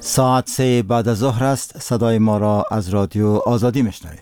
ساعت 3 بعد از ظهر است. صدای ما را از رادیو آزادی میشنوید.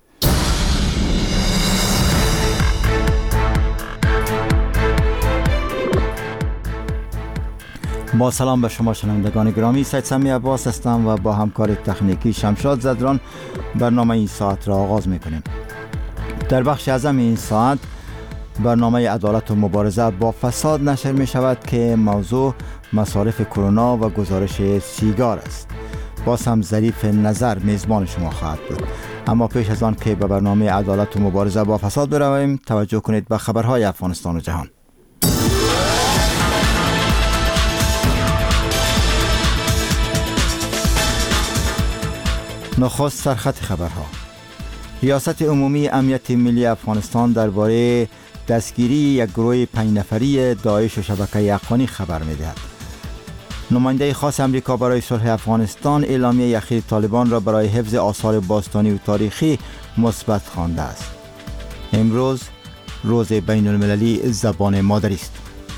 با سلام به شما شنوندگان گرامی، سید سمی عباس هستم و با همکار تکنیکی شمشاد زدران برنامه این ساعت را آغاز میکنیم. در بخش اعظم این ساعت برنامه عدالت و مبارزه با فساد نشر می شود که موضوع مصارف کرونا و گزارش سیگار است. باز هم ظریف نظر میزبان شما خواهد بود. اما پیش از آن که به برنامه عدالت و مبارزه با فساد برویم، توجه کنید به خبرهای افغانستان و جهان. نخست سرخط خبرها. ریاست عمومی امنیت ملی افغانستان درباره دستگیری یک گروه 5 نفری داعش و شبکه افغانی خبر می‌دهد. نماینده خاص امریکا برای صلح افغانستان اعلامیه اخیر طالبان را برای حفظ آثار باستانی و تاریخی مثبت خوانده است. امروز روز بین المللی زبان مادری است.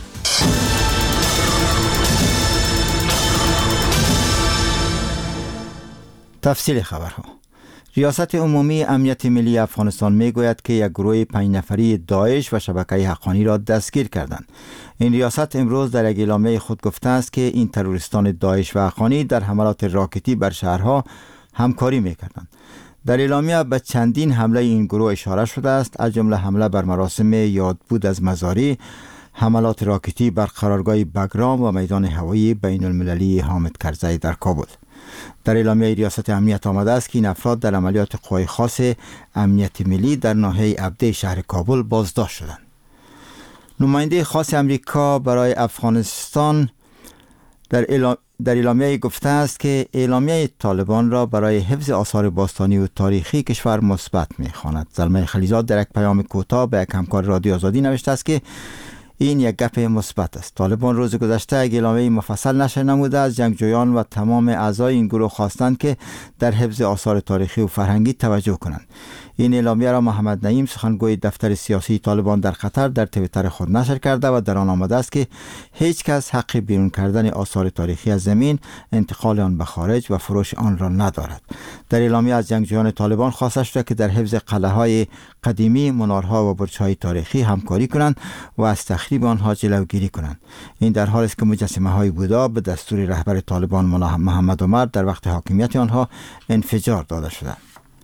تفصیل خبرها. ریاست عمومی امنیت ملی افغانستان میگوید که یک گروه 5 نفری داعش و شبکه حقانی را دستگیر کردند. این ریاست امروز در یک اعلامیه خود گفته است که این تروریستان داعش و حقانی در حملات راکتی بر شهرها همکاری میکردند. در اعلامیه به چندین حمله این گروه اشاره شده است، از جمله حمله بر مراسم یادبود از مزاری، حملات راکتی بر قرارگاه بگرام و میدان هوایی بین المللی حامد کرزی در کابل. در اعلامیه ریاست امنیت آمده است که این افراد در عملیات قوای خاص امنیت ملی در ناحیه ابده شهر کابل بازداشت شدند. نماینده خاص امریکا برای افغانستان در اعلامیه گفته است که اعلامیه طالبان را برای حفظ آثار باستانی و تاریخی کشور مثبت می‌خواند. زلمه خلیزاد در یک پیام کوتاه به یک همکار رادیو آزادی نوشته است که این یک گپ مثبت است. طالبان روز گذشته یک اعلامیه مفصل نشر نموده از جنگجویان و تمام اعضای این گروه خواستند که در حفظ آثار تاریخی و فرهنگی توجه کنند. این اعلامیه را محمد نعیم سخنگوی دفتر سیاسی طالبان در قطر در توییتر خود نشر کرده و در آن آمده است که هیچ کس حق بیرون کردن آثار تاریخی از زمین، انتقال آن به خارج و فروش آن را ندارد. در اعلامیه از جنگجویان طالبان خواسته شده که در حفظ قلعه‌های قدیمی، منارها و برج‌های تاریخی همکاری کنند و از تخریب آنها جلوگیری کنند. این در حالی است که مجسمه‌های بودا به دستور رهبر طالبان محمد عمر در وقت حاکمیت آنها انفجار داده شدند.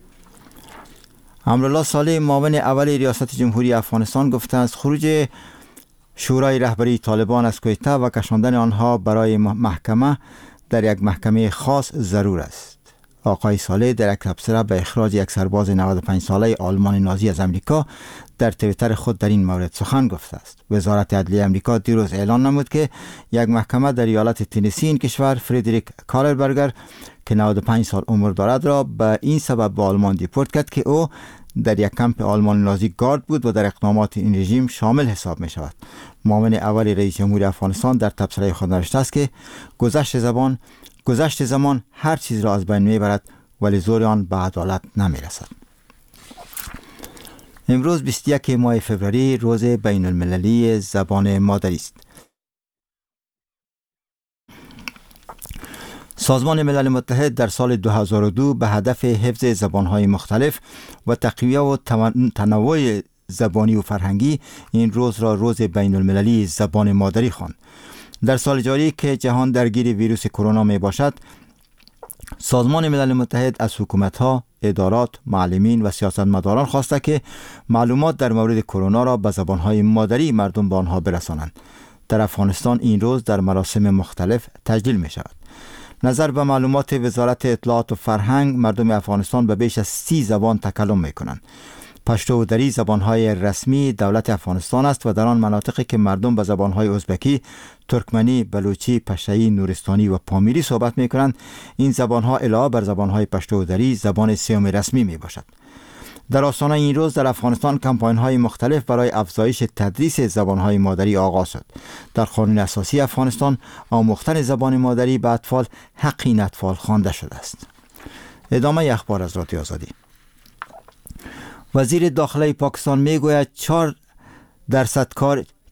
امرالله صالح معاون اول ریاست جمهوری افغانستان گفته است خروج شورای رهبری طالبان از کویته و کشاندن آنها برای محکمه در یک محکمه خاص ضرور است. آقای صالح در یک تبصره به اخراج یک سرباز 95 ساله آلمان نازی از امریکا در توییتر خود در این مورد سخن گفته است. وزارت عدلیه امریکا دیروز اعلان نمود که یک محکمه در ایالت تنسی این کشور فریدریک کارلبرگر که 95 سال عمر دارد را به این سبب به آلمان دیپورت کرد که او در یک کمپ آلمان نازی گارد بود و در اقدامات این رژیم شامل حساب می شود. معاون اول رئیس جمهور افغانستان در تبصره خود نوشته است که گذشت زمان هر چیز را از بین می برد ولی زور آن به عدالت نمی رسد. امروز 21 ماه فوریه روز بین المللی زبان مادری است. سازمان ملل متحد در سال 2002 به هدف حفظ زبانهای مختلف و تقویت و تنوع زبانی و فرهنگی این روز را روز بین المللی زبان مادری خواند. در سال جاری که جهان درگیر ویروس کرونا می باشد، سازمان ملل متحد از حکومت‌ها، ادارات، معلمین و سیاستمداران خواسته که معلومات در مورد کرونا را به زبانهای مادری مردم به آنها برسانند. در افغانستان این روز در مراسم مختلف تجلیل می شود. نظر به معلومات وزارت اطلاعات و فرهنگ، مردم افغانستان به بیش از 30 زبان تکلم می کنند. پشتو و دری زبانهای رسمی دولت افغانستان است و در آن مناطقی که مردم به زبانهای ازبکی، ترکمنی، بلوچی، پشتویی، نورستانی و پامیری صحبت می کنند، این زبانها علاوه بر زبانهای پشتو و دری زبان سوم رسمی می باشد. در آستانه این روز در افغانستان کمپاین‌های مختلف برای افزایش تدریس زبان‌های مادری آغاز شد. در قانون اساسی افغانستان آموختن زبان مادری به اطفال حق این اطفال خوانده شده است. ادامه اخبار از رادیو آزادی. وزیر داخله پاکستان میگوید 4%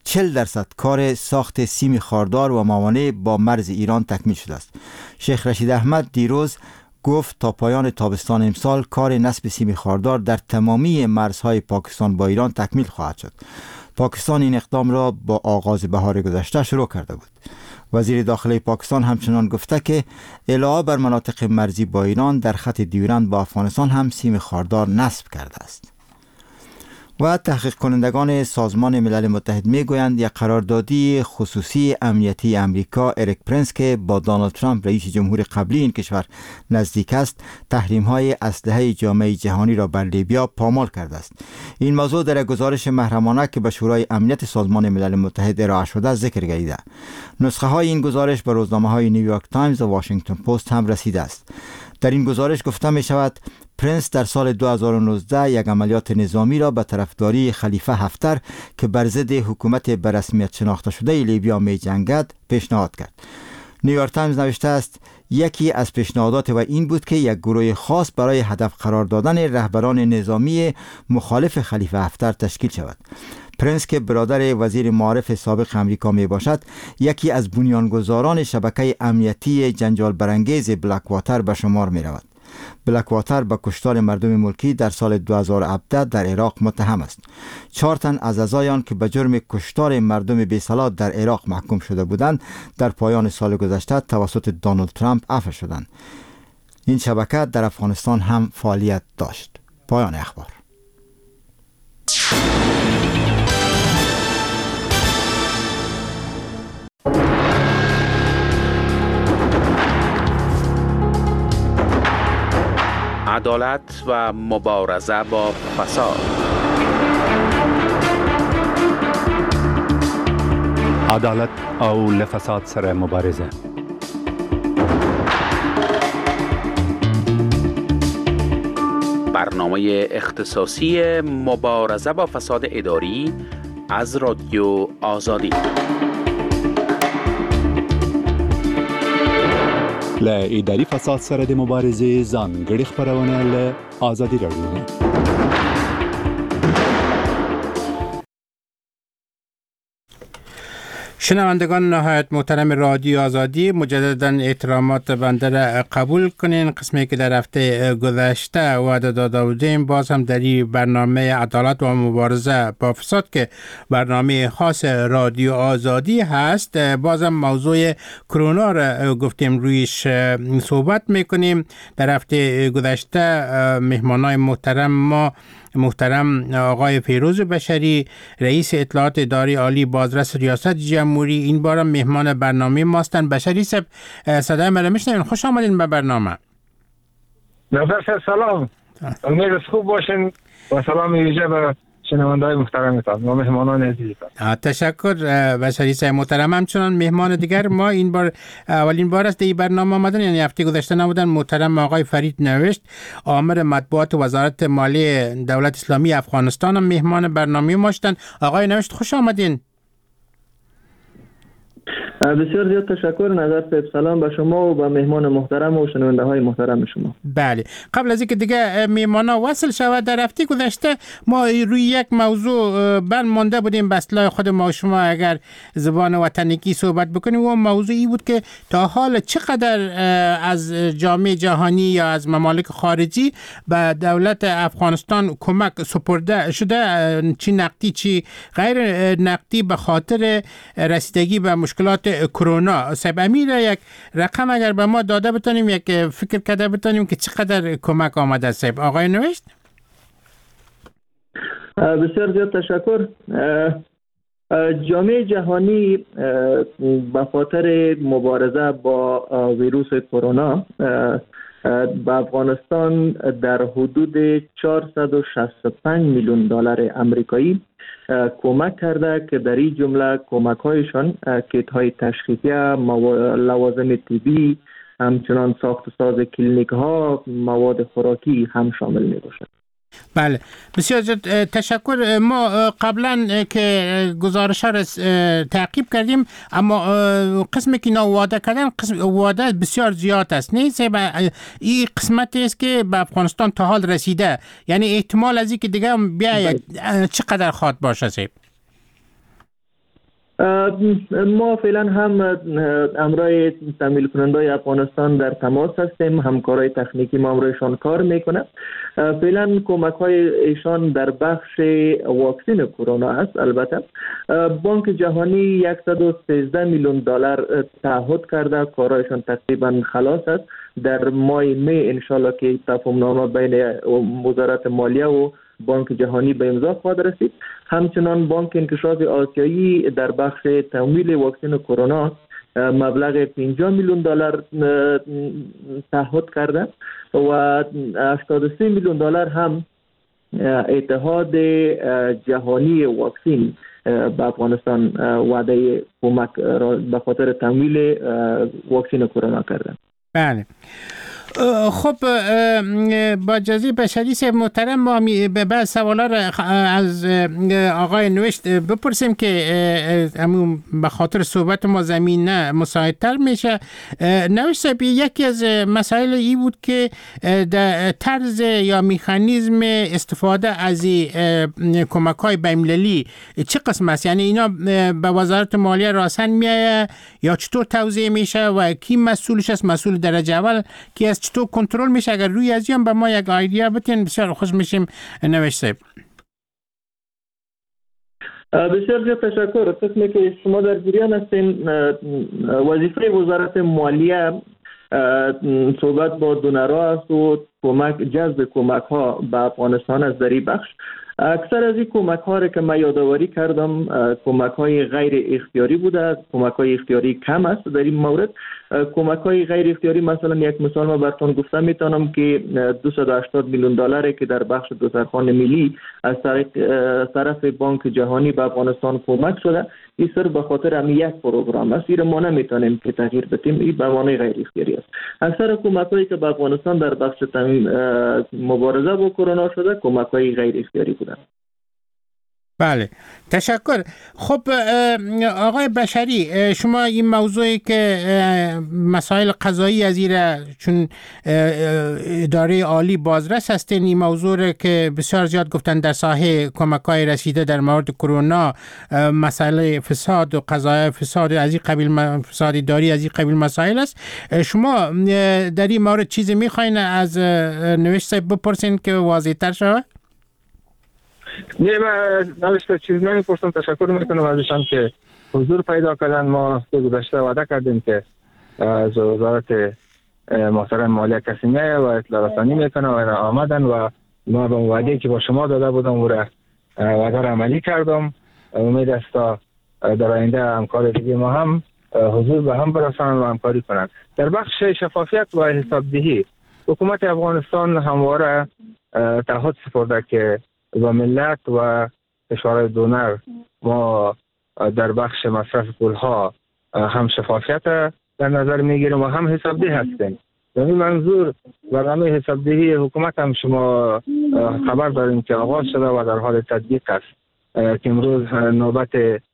40% کار ساخت سیم خاردار و موانع با مرز ایران تکمیل شده است. شیخ رشید احمد دیروز گفت تا پایان تابستان امسال کار نصب سیم خاردار در تمامی مرزهای پاکستان با ایران تکمیل خواهد شد. پاکستان این اقدام را با آغاز بهار گذشته شروع کرده بود. وزیر داخلی پاکستان همچنان گفته که علاوه بر مناطق مرزی با ایران در خط دیورند با افغانستان هم سیم خاردار نصب کرده است. و تحقیق کنندگان سازمان ملل متحد میگویند یک قراردادی خصوصی امنیتی امریکا اریک پرنس که با دونالد ترامپ رئیس جمهور قبلی این کشور نزدیک است، تحریم‌های اسلحه جامعه جهانی را بر لیبیا پامال کرده است. این موضوع در گزارش محرمانه که به شورای امنیت سازمان ملل متحد ارائه شده ذکر گردیده. نسخه های این گزارش به روزنامه‌های نیویورک تایمز و واشنگتن پست هم رسیده است. در این گزارش گفته می شود پرنس در سال 2019 یک عملیات نظامی را به طرفداری خلیفه حفتر که بر ضد حکومت به رسمیت شناخته شده لیبیا می جنگد پیشنهاد کرد. نیویورک تایمز نوشته است یکی از پیشنهادات و این بود که یک گروه خاص برای هدف قرار دادن رهبران نظامی مخالف خلیفه حفتر تشکیل شود. پرنس که برادر وزیر معارف سابق امریکا می باشد، یکی از بنیانگذاران شبکه امنیتی جنجال برانگیز بلک واتر به شمار می رود. بلک واتر به کشتار مردم ملکی در سال 2017 در عراق متهم است. 4 تن از اعضای آن که به جرم کشتار مردم بی‌صلاح در عراق محکوم شده بودند، در پایان سال گذشته توسط دونالد ترامپ عفو شدند. این شبکه در افغانستان هم فعالیت داشت. پایان اخبار. عدالت و مبارزه با فساد. عدالت او لفساد سره مبارزه. برنامه اختصاصی مبارزه با فساد اداری از رادیو آزادی. له اداري فساد سره د مبارزې ځانګړي خبرونه له آزادي رادیو. شنوندگان نهایت محترم رادیو آزادی، مجددا احترامات بنده را قبول کنین. قسمی که در هفته گذشته وعده داده بودیم باز هم در این برنامه عدالت و مبارزه با فساد که برنامه خاص رادیو آزادی هست، باز هم موضوع کرونا را گفتیم رویش صحبت میکنیم. در هفته گذشته مهمانای محترم آقای فیروز بشری، رئیس اطلاعات اداری عالی بازرس ریاست جمهوری، این بار مهمان برنامه ماستن. بشری صاحب، صدای من میشنوین؟ خوش آمدین به برنامه. نظر سلام، امید خوب باشین و سلام ویژه به شنونده‌های محترمتان و مهمانان عزیزتان. تشکر بشری صاحب محترم. همچنان مهمان دیگر ما این بار اولین بار است در این برنامه آمدن، یعنی هفته گذشته نبودن. محترم آقای فرید نوشت، آمر مطبوعات وزارت مالی دولت اسلامی افغانستان هم مهمان برنامه ما شدن. آقای نوشت خوش آمدین. بسیار زیاد تشکر نظر صاحب. سلام به شما و به مهمان محترم و شنونده های محترم شما. بله، قبل از اینکه دیگه مهمانا وصل شود، در هفته گذشته ما روی یک موضوع بند مانده بودیم. به اصطلاح خود ما شما اگر زبان وطنی صحبت بکنیم، و موضوعی بود که تا حال چقدر از جامعه جهانی یا از ممالک خارجی به دولت افغانستان کمک سپرده شده، چی نقدی چی غیر نقدی، به خاطر رسیدگی به مشکلات کرونا. صاحب امیر یک رقم اگر به ما داده بتونیم، یک فکر کرده بتونیم که چقدر کمک آمده. صاحب آقای نوشت. بسیار زیاد تشکر. جامعه جهانی به خاطر مبارزه با ویروس کرونا به افغانستان در حدود 465 میلیون دلار آمریکایی کمک کرده که در این جمله کمک هایشان کیت های تشخیصیه، لوازم طبی، همچنان ساخت و ساز کلینیک ها، مواد خوراکی هم شامل می باشد. بله، بسیار تشکر. ما قبلا که گزارش ها را تعقیب کردیم، اما قسمی که وعده کردن، قسم وعده بسیار زیاد است. نیست این قسمتی است که به افغانستان تا حال رسیده، یعنی احتمال از این که دیگه بیا چقدر خواد باشه؟ ما فعلا هم امرای تمویل کننده افغانستان در تماس هستیم. همکارای تکنیکی ما امرایشان کار میکنه. فعلا کمک های ایشان در بخش واکسین کرونا هست. البته بانک جهانی 113 میلیون دلار تعهد کرده. کارایشان تقریبا خلاص است. در ماه می انشالله که تفاهم نامه بین وزارت مالیه و بانک جهانی به امضا خواهد رسید. همچنان بانک انکشاف آسیایی در بخش تمویل واکسن کرونا مبلغ 50 میلیون دلار تعهد کرده و 83 میلیون دلار هم اتحاد جهانی واکسین به افغانستان وعده کمک را به خاطر تمویل واکسن کرونا کرده. بله. خب با اجازه بشری صاحب محترم ما بعض سوالا را از آقای نوشت بپرسیم که به خاطر صحبت ما زمین مساعدتر میشه. نوشت صاحب یکی از مسائل ای بود که در طرز یا مکانیزم استفاده از کمک های بین‌المللی چه قسم است؟ یعنی اینا به وزارت مالیه راسن میایه یا چطور توزیع میشه و کی مسئولش است؟ مسئول درجه اول کی است؟ چطور کنترل میشه؟ اگر روی از این به ما یک ایده بتین بسیار خوش میشیم. نوشت صاحب بسیار تشکر. قسمی که شما در جریان هستین، وظیفه وزارت مالیه صحبت با دونرها است و جذب کمک ها به افغانستان از در این بخش. اکثر از این کمک ها را که من یادآوری کردم کمک های غیر اختیاری بوده. کمک های اختیاری کم است در این مورد. کمک های غیر اختیاری مثلا یک مثال ما براتون گفتم میتونم که 280 میلیون دلاری که در بخش دوزرخان ملی از طرف بانک جهانی به افغانستان کمک شده، این سر به خاطر هم یک پروگرام است. این ما نمیتونیم که تغییر بدیم. این به معنای غیر اختیاری است. اکثر کمک هایی که به افغانستان در بخش مبارزه با کرونا شده کمک های غیر اختیاری بوده. بله تشکر. خب آقای بشری، شما این موضوعی که مسائل قضایی از ایره چون اداره عالی بازرس هستین، این موضوع که بسیار زیاد گفتن در ساحه کمک‌های رسیده در مورد کرونا، مسائل فساد و قضایا فساد از این قبیل، فساد اداری از این قبیل مسائل است. شما در این مورد چیزی میخواین از نوشت صاحب بپرسین که واضح تر شود؟ نه من نوشته چیز نمیپرسم. تشکر میکنم ازشان که حضور پیدا کردن. ما گذشته وعده کردیم که از وزارت محترم مالیه کسی میایه و اطلاع رسانی میکنه و آمدن و ما به وعده که با شما داده بودم و وعده را عملی کردم. امید است تا در آینده همکار دیگه ما هم حضور به هم برسانن و همکاری کنند. در بخش شفافیت و حسابدهی حکومت افغانستان همواره تعهد سپرده که و ملت و کشورهای دونر ما در بخش مصرف پولها هم شفافیت در نظر میگیریم و هم حسابدهی هستیم. در این منظور برنامه حسابدهی حکومت هم شما خبر داریم که آغاز شده و در حال تطبیق است که امروز نوبت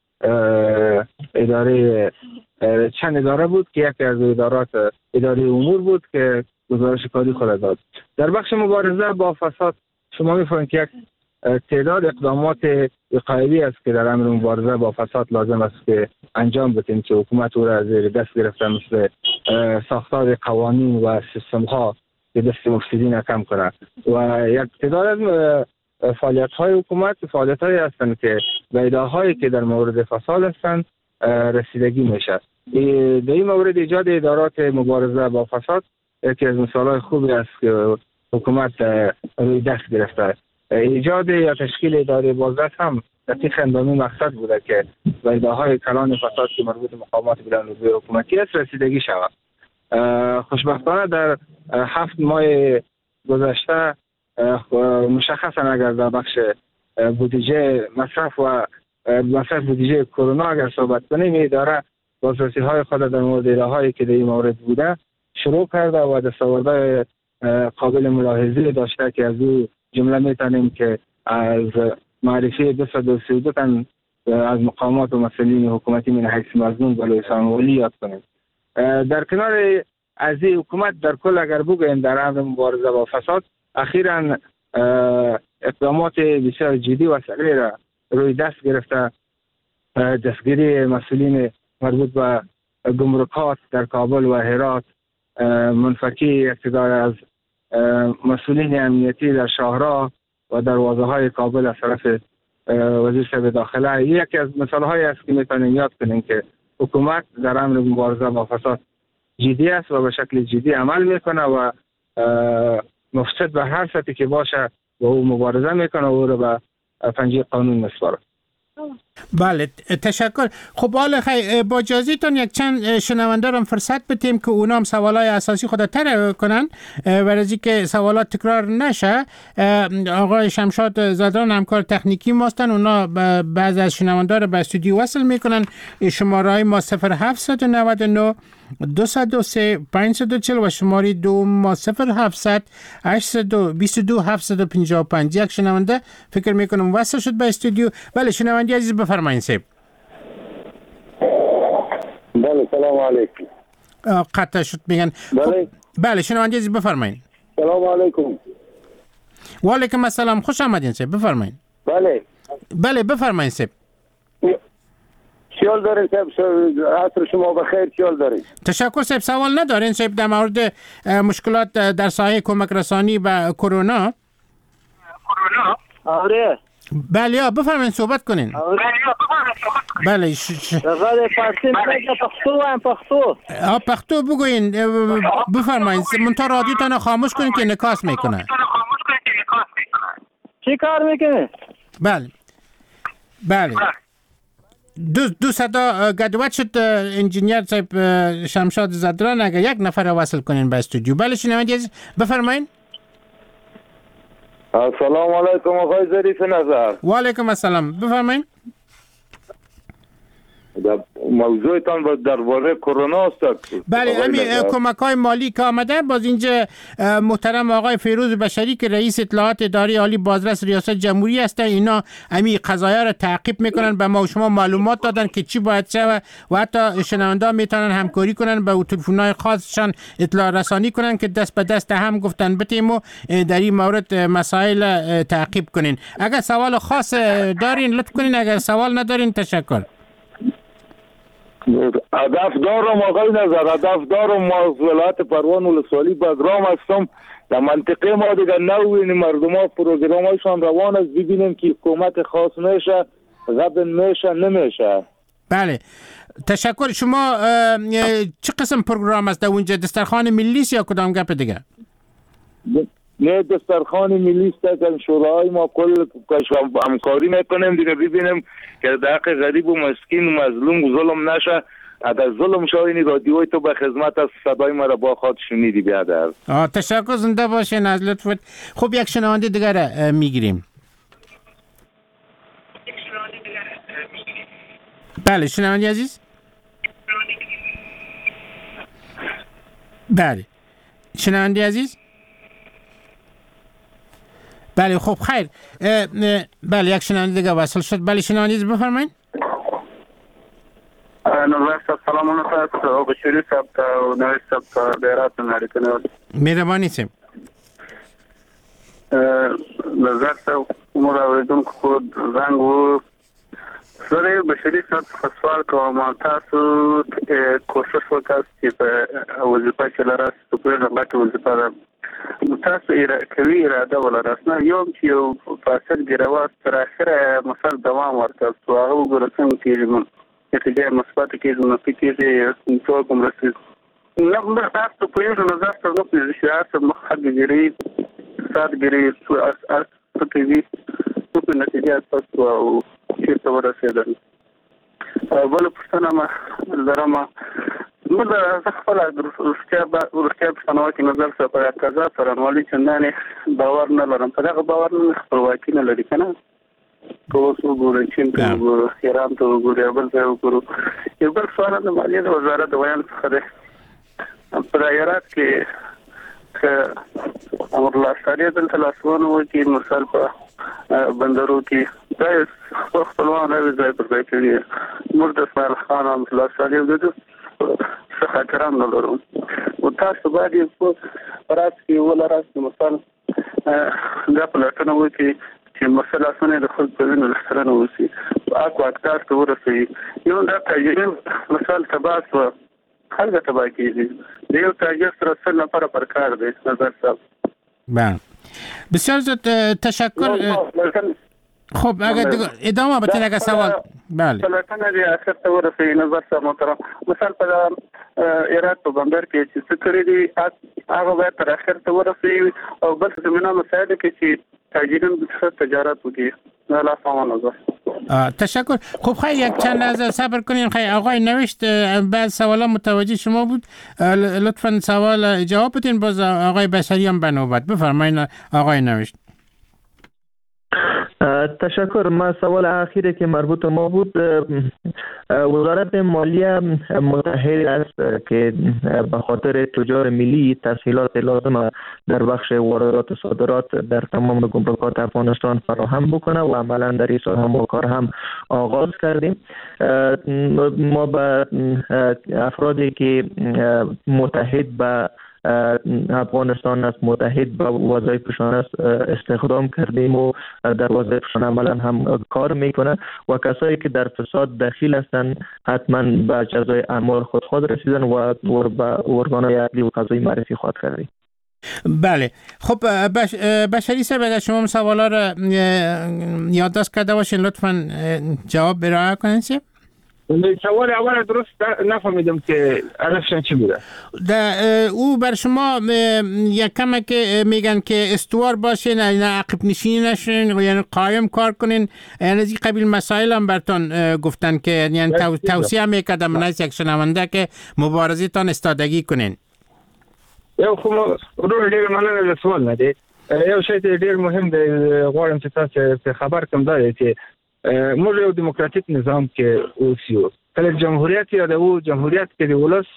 اداره چند اداره بود که یکی از ادارات اداره امور بود که گزارش کاری خود داد. در بخش مبارزه با فساد شما می‌فهمید که یک تعداد اقدامات وقایوی است که در امر مبارزه با فساد لازم است که انجام بدیم که حکومت او را زیر دست گرفته، مثل ساختار قوانین و سیستم ها که دست مفسدین کم کنه و یک تعداد از فعالیت های حکومت فعالیت هایی هستند که به ایده هایی که در مورد فساد هستند رسیدگی میشه. در این مورد ایجاد ادارات مبارزه با فساد یکی از مثال های خوبی است که حکومت روی دست گرفته. ایجاد یا تشکیل اداره بازرس هم دقیق اندامی مقصد بوده که به ایده های کلان فساد که مربوط به مقامات بلندرتبه حکومتی است رسیدگی شود. خوشبختانه در 7 ماه گذشته مشخصا اگر در بخش بودجه مصرف بودجه کرونا اگر صحبت کنیم، اداره بازرسی های خود در مورد ایده هایی که در این مورد بوده شروع کرده و دستاوردهای قابل ملاحظه داشته که از او جمله میتونیم که از معرفی 232 تن از مقامات و مسئولین حکومتی من حیث مظنون بلوی سامولی یاد کنیم. در کنار از این حکومت در کل اگر بگوییم در امر مبارزه با فساد اخیراً اقدامات بسیار جدی و سریع را روی دست گرفته دستگیری مسئولین مربوط به گمرکات در کابل و هرات، منفکی اقتدار از مسئولین امنیتی در شاهراه و دروازه‌های کابل از طرف وزیر صاحب داخله، یکی از مثال‌هایی است که میتونیم یاد کنیم که حکومت در امر مبارزه با فساد جدی است و به شکل جدی عمل میکنه و مفسد به هر سطحی که باشه و او مبارزه میکنه و او رو به پنجه قانون میسپاره. بله تشکر. خب حالا با اجازهتون یک چند شنونده رو فرصت بدیم که اونا هم سوالای اساسی خود طرح کنن برای اینکه سوالات تکرار نشه. آقای شمشاد زدران همکار تکنیکی ماستن، اونا بعضی از شنونده رو به استودیو وصل میکنن. شماره ما 0799 203 540 و شماره دو ما 0700 822 755. یک شنونده فکر میکنم وصل شد به استودیو. بله شنونده عزیز بفرمایید سیب. بله سلام علیکم. قطع شد میگن. بله بله شنونده عزیز بفرمایید. سلام علیکم. و علیکم السلام، خوش آمدین سیب، بفرمایید. بله بفرمایید سیب. چیال دارین سیب؟ عصر شما بخیر. چیال دارین؟ تشکر سیب. سوال ندارین سیب در مورد مشکلات در ساحه کمک رسانی به کرونا؟ آره. بله بفرمایید صحبت کنین. بله پختو بگوین، بفرمایید. منتها رادیوتان خاموش کنین که انعکاس میکنه. چی کار میکنه؟ بله دو صدا گدوت شد. انجینیر صاحب شمشاد زدران اگر یک نفر وصل کنین به استودیو. بله شنونده عزیز بفرمایید. السلام علیکم آقای ظریف نظر. و علیکم السلام، بفرمایید. موضوعتان درباره کرونا است. بله همین کمک‌های مالی که آمده. باز اینجا محترم آقای فیروز بشری که رئیس اطلاعات اداره عالی بازرس ریاست جمهوری هستن، اینا همین قضایا رو تعقیب میکنن، به ما و شما معلومات دادن که چی باید شه و حتی شنونده میتونن همکاری کنن، به تلفن‌های خاصشان اطلاع رسانی کنن که دست به دست هم گفتن بتیم و در این مورد مسائل تعقیب کنین. اگر سوال خاص دارین لطف کنین، اگر سوال ندارین تشکر. هدف دارم آقای نظر، هدف دارم. ما از ولایت پروان ولسوالی بگرام هستم. در منطقه ما دیگر نوینیم، مردم ها پروگرامایشان روان است، ببینیم که حکومت خاص میشه، غبن میشه، نمیشه. بله تشکر. شما چه قسم پروگرام است در اونجا؟ دسترخوان ملی است یا کدام گپ دیگه؟ نه دسترخوان ملی است که شورای ما کل همکاری میکنیم دیگه، ببینیم که در حق غریب و مسکین و مظلوم و ظلم نشه. اگر ظلم شد این رادیوی تو به خدمت از صدای ما را با خود شنیدی بیادر. تشکر، زنده باشین از لطفت. خب یک شنونده دیگر میگیریم. بله شنونده عزیز. بله شنونده عزیز. بله خب خیر. بله یک شنونده دیگه وصل شد. بله شنونده عزیز بفرمایید. سلام علیکم. او بشری صاحب او نوی صاحب دیرات ناریکنه. مهربانی سیم. نظر صاحب مراودون خود زنگ و سره بشری صاحب سوال کوم تاسو کوشش وکړئ چې په وظیفه کې لراست په غوښتنه وظیفه ده تاسو کوي اراده ولرئ نه یوم چې یو فاسد ګروا تر اخره مثال دوام ورکړ او هغه ګورڅنګ کېږي نتیجه مثبت کېږي نو فکر څه کوم رسي نه تاسو په یو نظر سره نو چې شاعر مخدګری سادګری څه کوي په نتیجه تاسو او چې څه ورسېدل بل پښتنه ما درما مله خپل ورسته په کې نظر سره په قضا سره نوالي چندانې باور نه لرم. په دغه باور نه خپلواکي نه لري کنه. کوڅو ګورې چې ته ایران ته ګورې بل ځای ګورو. یو بل سوال د مالیې د وزارت د بیان څخه ده. په دایرات کې امر الله ساري د تلاسونه و چې مثال په بندرو کې دا خپلوان راځي پر ځای کې مرد اسماعیل خان امر الله ساري د څه خاطرام نه لرم. او تاسو باندې په راس کې ولرئ مثال دا په لټنه و چې که مسئله د خود په وینو سره نوسی اکو اکتار ته ورسېږي یو دا تجربه مثال تباس و خلک تبا کیږي یو تاجر سره سل نفر پر کار دی نظر صاحب. بله بسیار زیاد تشکر. خب اگر ادامه بتین اگر سوال. بله سلطنه دی اخر ته ورسېږي نظر صاحب محترم. مثال په ایران په بندر کې چې څه کړی دی هغه باید تر اخر ته ورسېږي او بل زمینه مسایل کې چې تاجرین به تجارت وکړي. الله سلام. تشکر. خب خیلی یک چند لحظه صبر کنین. خیلی آقای نوشت بعد سوالا متوجه شما بود، لطفا سوال جواب بدین، باز آقای بشری هم به نوبت. بفرمایید آقای نوشت. تشکر. ما سوال اخیری که مربوط به ما بود، وزارت مالیه متحد است که به خاطر تجار ملی تسهیلات لازم در بخش واردات و صادرات در تمام گمرکات افغانستان فراهم بکنه و عملا در این سال هم کار هم آغاز کردیم. ما به افرادی که متحد به افغانستان است، متحد با وظایفشان است استخدام کردیم و در وظایفشان عملا هم کار میکنه و کسایی که در فساد دخیل هستند حتما به جزای اعمال خود رسیدن و به ارگان‌های عدلی و قضایی معرفی خواهد کردیم. بله. خب بشری صاحب اگر شما سوالا رو یادداشت کرده باشین لطفا جواب ارائه کنین. سوال اول درست نفهمیدم که علفشان چی بوده. او بر شما یک کمه که میگن که استوار باشین، نه عقب نشینی نشین، یعنی قایم کار کنین، یعنی از این قبیل مسائل هم برتان گفتن که یعنی توصیه میکردم من از یک شنونده که مبارزتان استادگی کنین. یو خو ورور ډیر مننه د سوال نه دی. یو شی ډیر مهم دی غواړم چې تاسو خبر کوم دا چې موږ یو دیموکراتیک نظام کې اوسو. کله جمهوریت یادو، جمهوریت کې د ولس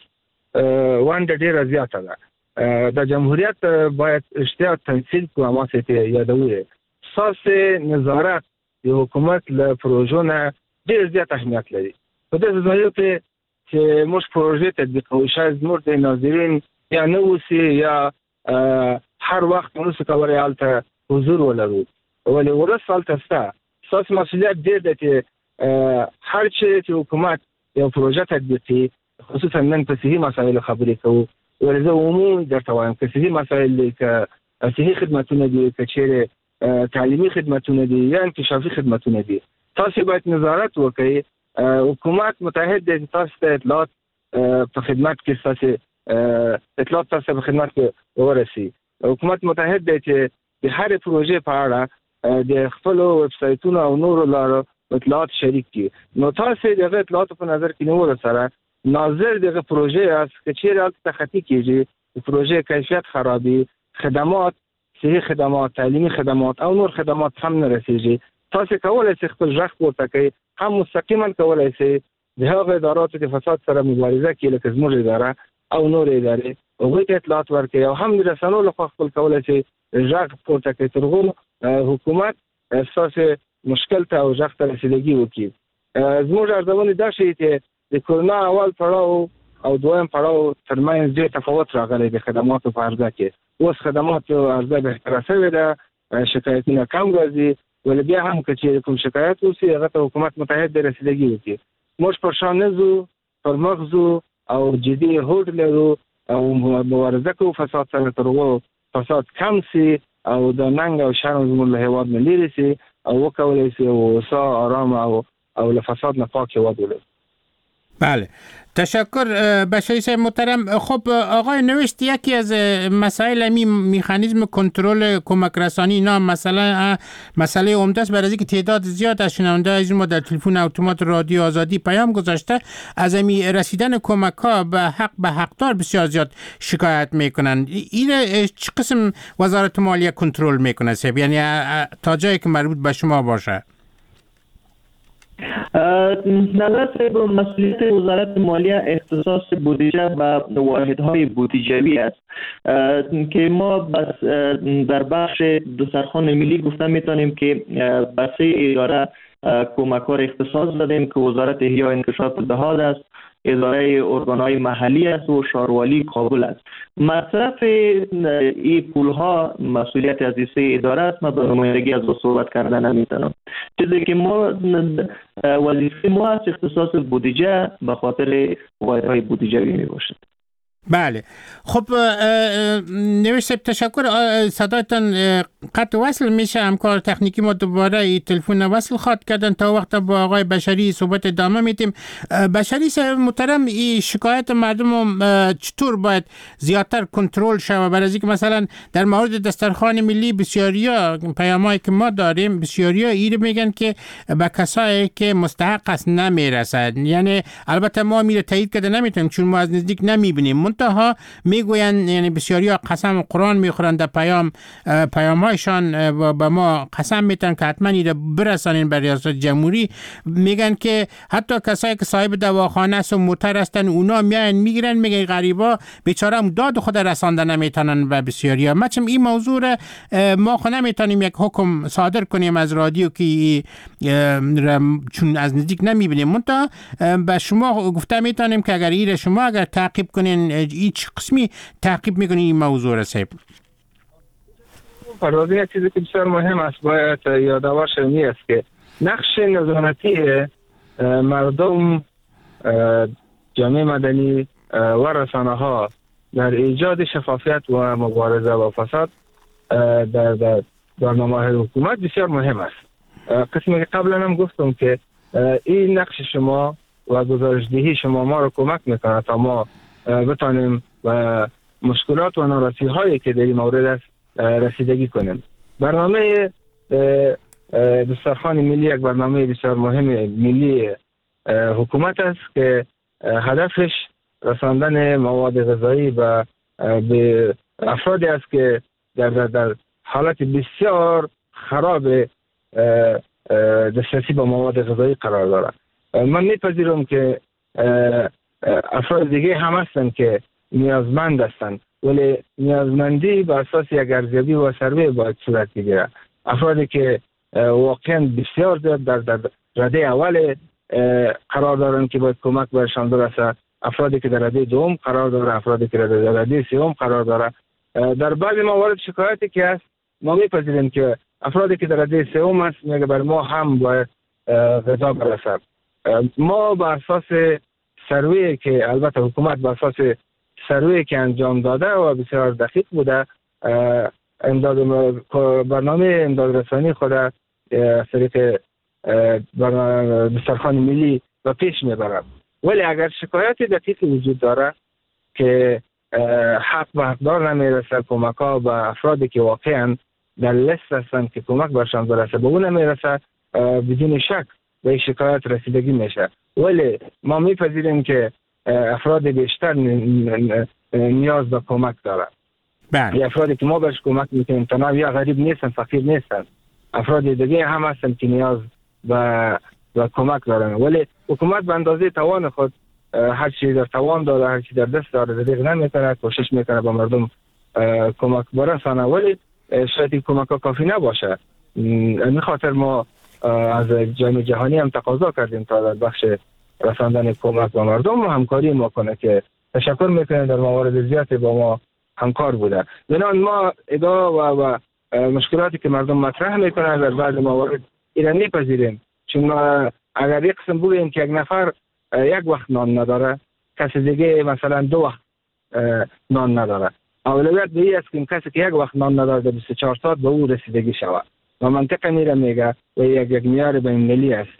ونډه ډیره زیاته ده. د جمهوریت باید اشتیا تمثيل کوه ما ته یادوي. اساس نظارت د حکومت له پروژو نه ډیر زیات اهمیت لري. په دې ځای کې چې موږ پروژې تطبیق کوو، شاید نور د ناظرین یا نه اوسي یا هر وخت موږ کولای حالت حضور ولرو، ولی ولس حالت ستا اساس مسئولیت ډیر دی چې هر چې حکومت یو پروژه تطبیق کړي، خصوصا نن په صحي مسایلو خبرې کوو. ولې زه عمومي درته وایم که صحي مسایل دي، که صحي خدمتونه دي، که چیرې تعلیمي خدمتونه دي یا انکشافي خدمتونه دي، تاسو باید نظارت وکړئ. حکومت متحد دی تاسو ته اطلاعات په خدمت کې تاسو اطلاعات تاسو په خدمت کې ورسي. حکومت متحد دی چې د هر پروژې په اړه د خپل ویب سایټونو او نورو لارو اطلاعات شریک کړي. نو تاسو دغه اطلاعات په نظر کې نیول سره ناظر دغه پروژې است که چیرې تخطی کیږي، پروژې کیفیت خرابي، خدمات صحي خدمات، تعلیمي خدمات او نور خدمات هم نه رسیږي، تاسو کولای شئ خپل ځخ پورته کړئ. هم مستقیما کولای شئ د هغه اداراتو د فساد سره مبارزه کوي لکه زموږ اداره او نور ادارې هغوی ته اطلاعات ورکړي او هم د رسنیو لخوا خپل کولای شي ځخ پورته کړي تر هغو حکومت احساس مشکل ته او ځخ ته رسیدګي وکړي. زموږ ارزونه دا شي چې د کرونا اول پړاو او دویم پړاو ترمنځ ډېر تفاوت راغلی د خدماتو په عرضه کې. اوس خدماتو عرضه بهتره شوې ده، شکایتونه کم راځي، ولې بیا هم که چې کوم شکایت وشي هغه ته حکومت متحد د رسیدګي وکړي. موږ پر شا نه ځو، پر مخ ځو او جدي هوډ لرو او مبارزه کوو فساد سره تر هغو فساد کم سي او د ننګ او شرم زموږ له هېواد نه لرې سي او وکولی سي هوسا آرام او له فساد نه پاک هېواد ولري. بله، تشکر بشری صاحب محترم. خب آقای نوشت یکی از مسائل همین مکانیزم کنترل کمک رسانی اینا مسئله عمده است. برای اینکه تعداد زیاد از شنونده از ما در تلفن اتومات رادیو آزادی پیام گذاشته از همین رسیدن کمک ها به حقدار بسیار زیاد شکایت میکنن. این چه قسم وزارت مالیه کنترل میکنه صاحب؟ یعنی تا جایی که مربوط به شما باشه. نظر صاحب مسئولیت وزارت مالیه اختصاص بودجه و واحدهای بودجوی است که ما بس در بخش دسترخوان ملی گفته میتونیم که به 3 اداره کمکار اختصاص دادیم که وزارت احیا و انکشاف دهات است، اداره ارگانهای محلی است و شاروالی کابل است. مصرف این پولها مسئولیت از این سه اداره است. من به نمایندگی از صحبت کردن نمیتونم. چیزی که ما وظیفه ما است اختصاص بودجه به خاطر واحدهای بودجویی می باشد. بله خب نوشته تشکر. صدایتان قطع وصل میشه. همکار تکنیکی ما دوباره ای تلفن وصل خواهد کردن. تا وقت با آقای بشری صحبت ادامه میدیم. بشری صاحب محترم، این شکایت مردم چطور باید زیادتر کنترل شود؟ برای اینکه مثلا در مورد دسترخوان ملی بسیاریا پیامایی که ما داریم، بسیاریا ایره میگن که به کسایی که مستحق است نمیرسد. یعنی البته ما میره تایید کرده نمیتونیم چون ما از نزدیک نمیبینیم، منتها میگوین یعنی بسیاری ها قسم قرآن میخورن در پیامهایشان به ما قسم میتن که حتما ایره برسانین به ریاست جمهوری. میگن که حتی کسایی که صاحب دواخانه است و موتر هستن اونا میاین میگیرن میگن غریبا بیچاره داد خود رسانده نمیتونن به بسیاری ها. مچم این موضوع ما خود نمیتونیم یک حکم صادر کنیم از رادیو که چون از نزدیک نمیبینیم، منتها به شما گفته میتونیم که اگر ایره شما اگر تعقیب کنین هیچ قسمی تعقیب میکنین این موضوع را صاحب. پردازی یک چیزی که بسیار مهم است باید یادآور شوی است که نقش نظارتی مردم، جامعه مدنی و رسانه ها در ایجاد شفافیت و مبارزه با فساد در برنامه‌های حکومت بسیار مهم است. قسمی که قبلا هم گفتم که این نقش شما و گزارشدهی شما ما رو کمک میکنه تا ما بتانیم و مشکلات و ناراضی هایی که در این مورد است رسیدگی کنیم. برنامه دسترخوان ملی یک برنامه بسیار مهم ملی حکومت است که هدفش رساندن مواد غذایی به افرادی است که در حالت بسیار خراب دسترسی به مواد غذایی قرار دارد. من میپذیرم که افراد دیگه هم هستند که نیازمند هستند، ولی نیازمندی به اساس یک ارزیابی و سروی باید صورت بگیره. افرادی که واقعا بسیار زیاد در رده اول قرار دارند که باید کمک برشان برسه، افرادی که در رده دوم قرار داره، افرادی که در رده سوم قرار داره. در بعضی موارد شکایتی که هست ما میپذیریم که افرادی که در رده سوم هست میگه بر ما هم باید غذا برسه. ما به اساس سروی که البته حکومت به اساس سروی که انجام داده و بسیار دقیق بوده برنامه امداد رسانی خود از طریق دسترخوان ملی و پیش میبرد. ولی اگر شکایت دقیقی وجود داره که حق به حقدار نمیرسه، کمک ها به افرادی که واقعا در لیست هستن که کمک برشان برسه به اون نمیرسه، بدون شک به این شکایت رسیدگی میشه. ولی ما میپذیریم که افراد بیشتر نیاز به کمک دارن. بله. افرادی که ما بهش کمک میکنیم تنها یا غریب نیستن، فقیر نیستن، افراد دیگه هم هستن که نیاز به کمک دارن. ولی حکومت به اندازه توان خود هر چی در توان داره، هر چی در دست داره دریغ نمیکنه، کوشش میکنه به مردم کمک برسانه. ولی شاید این کمک ها کافی نباشه. این خاطر ما از جامعه جهانی هم تقاضا کردیم تا در بخش رساندن کمک به مردم و همکاری ما کنه که تشکر میکنه در موارد زیادی با ما همکار بوده. بنابراین ما ادعا و مشکلاتی که مردم مطرح میکنه در بعض موارد ایران میپذیریم، چون اگر یک قسم بگیم که یک نفر یک وقت نان نداره، کسی دیگه مثلا 2 وقت نان نداره، اولویت به این است که کسی که یک وقت نان نداره در 24 ساعت به او رسیدگی شود و منطقه میره میگه و یک معیار بین‌المللی است.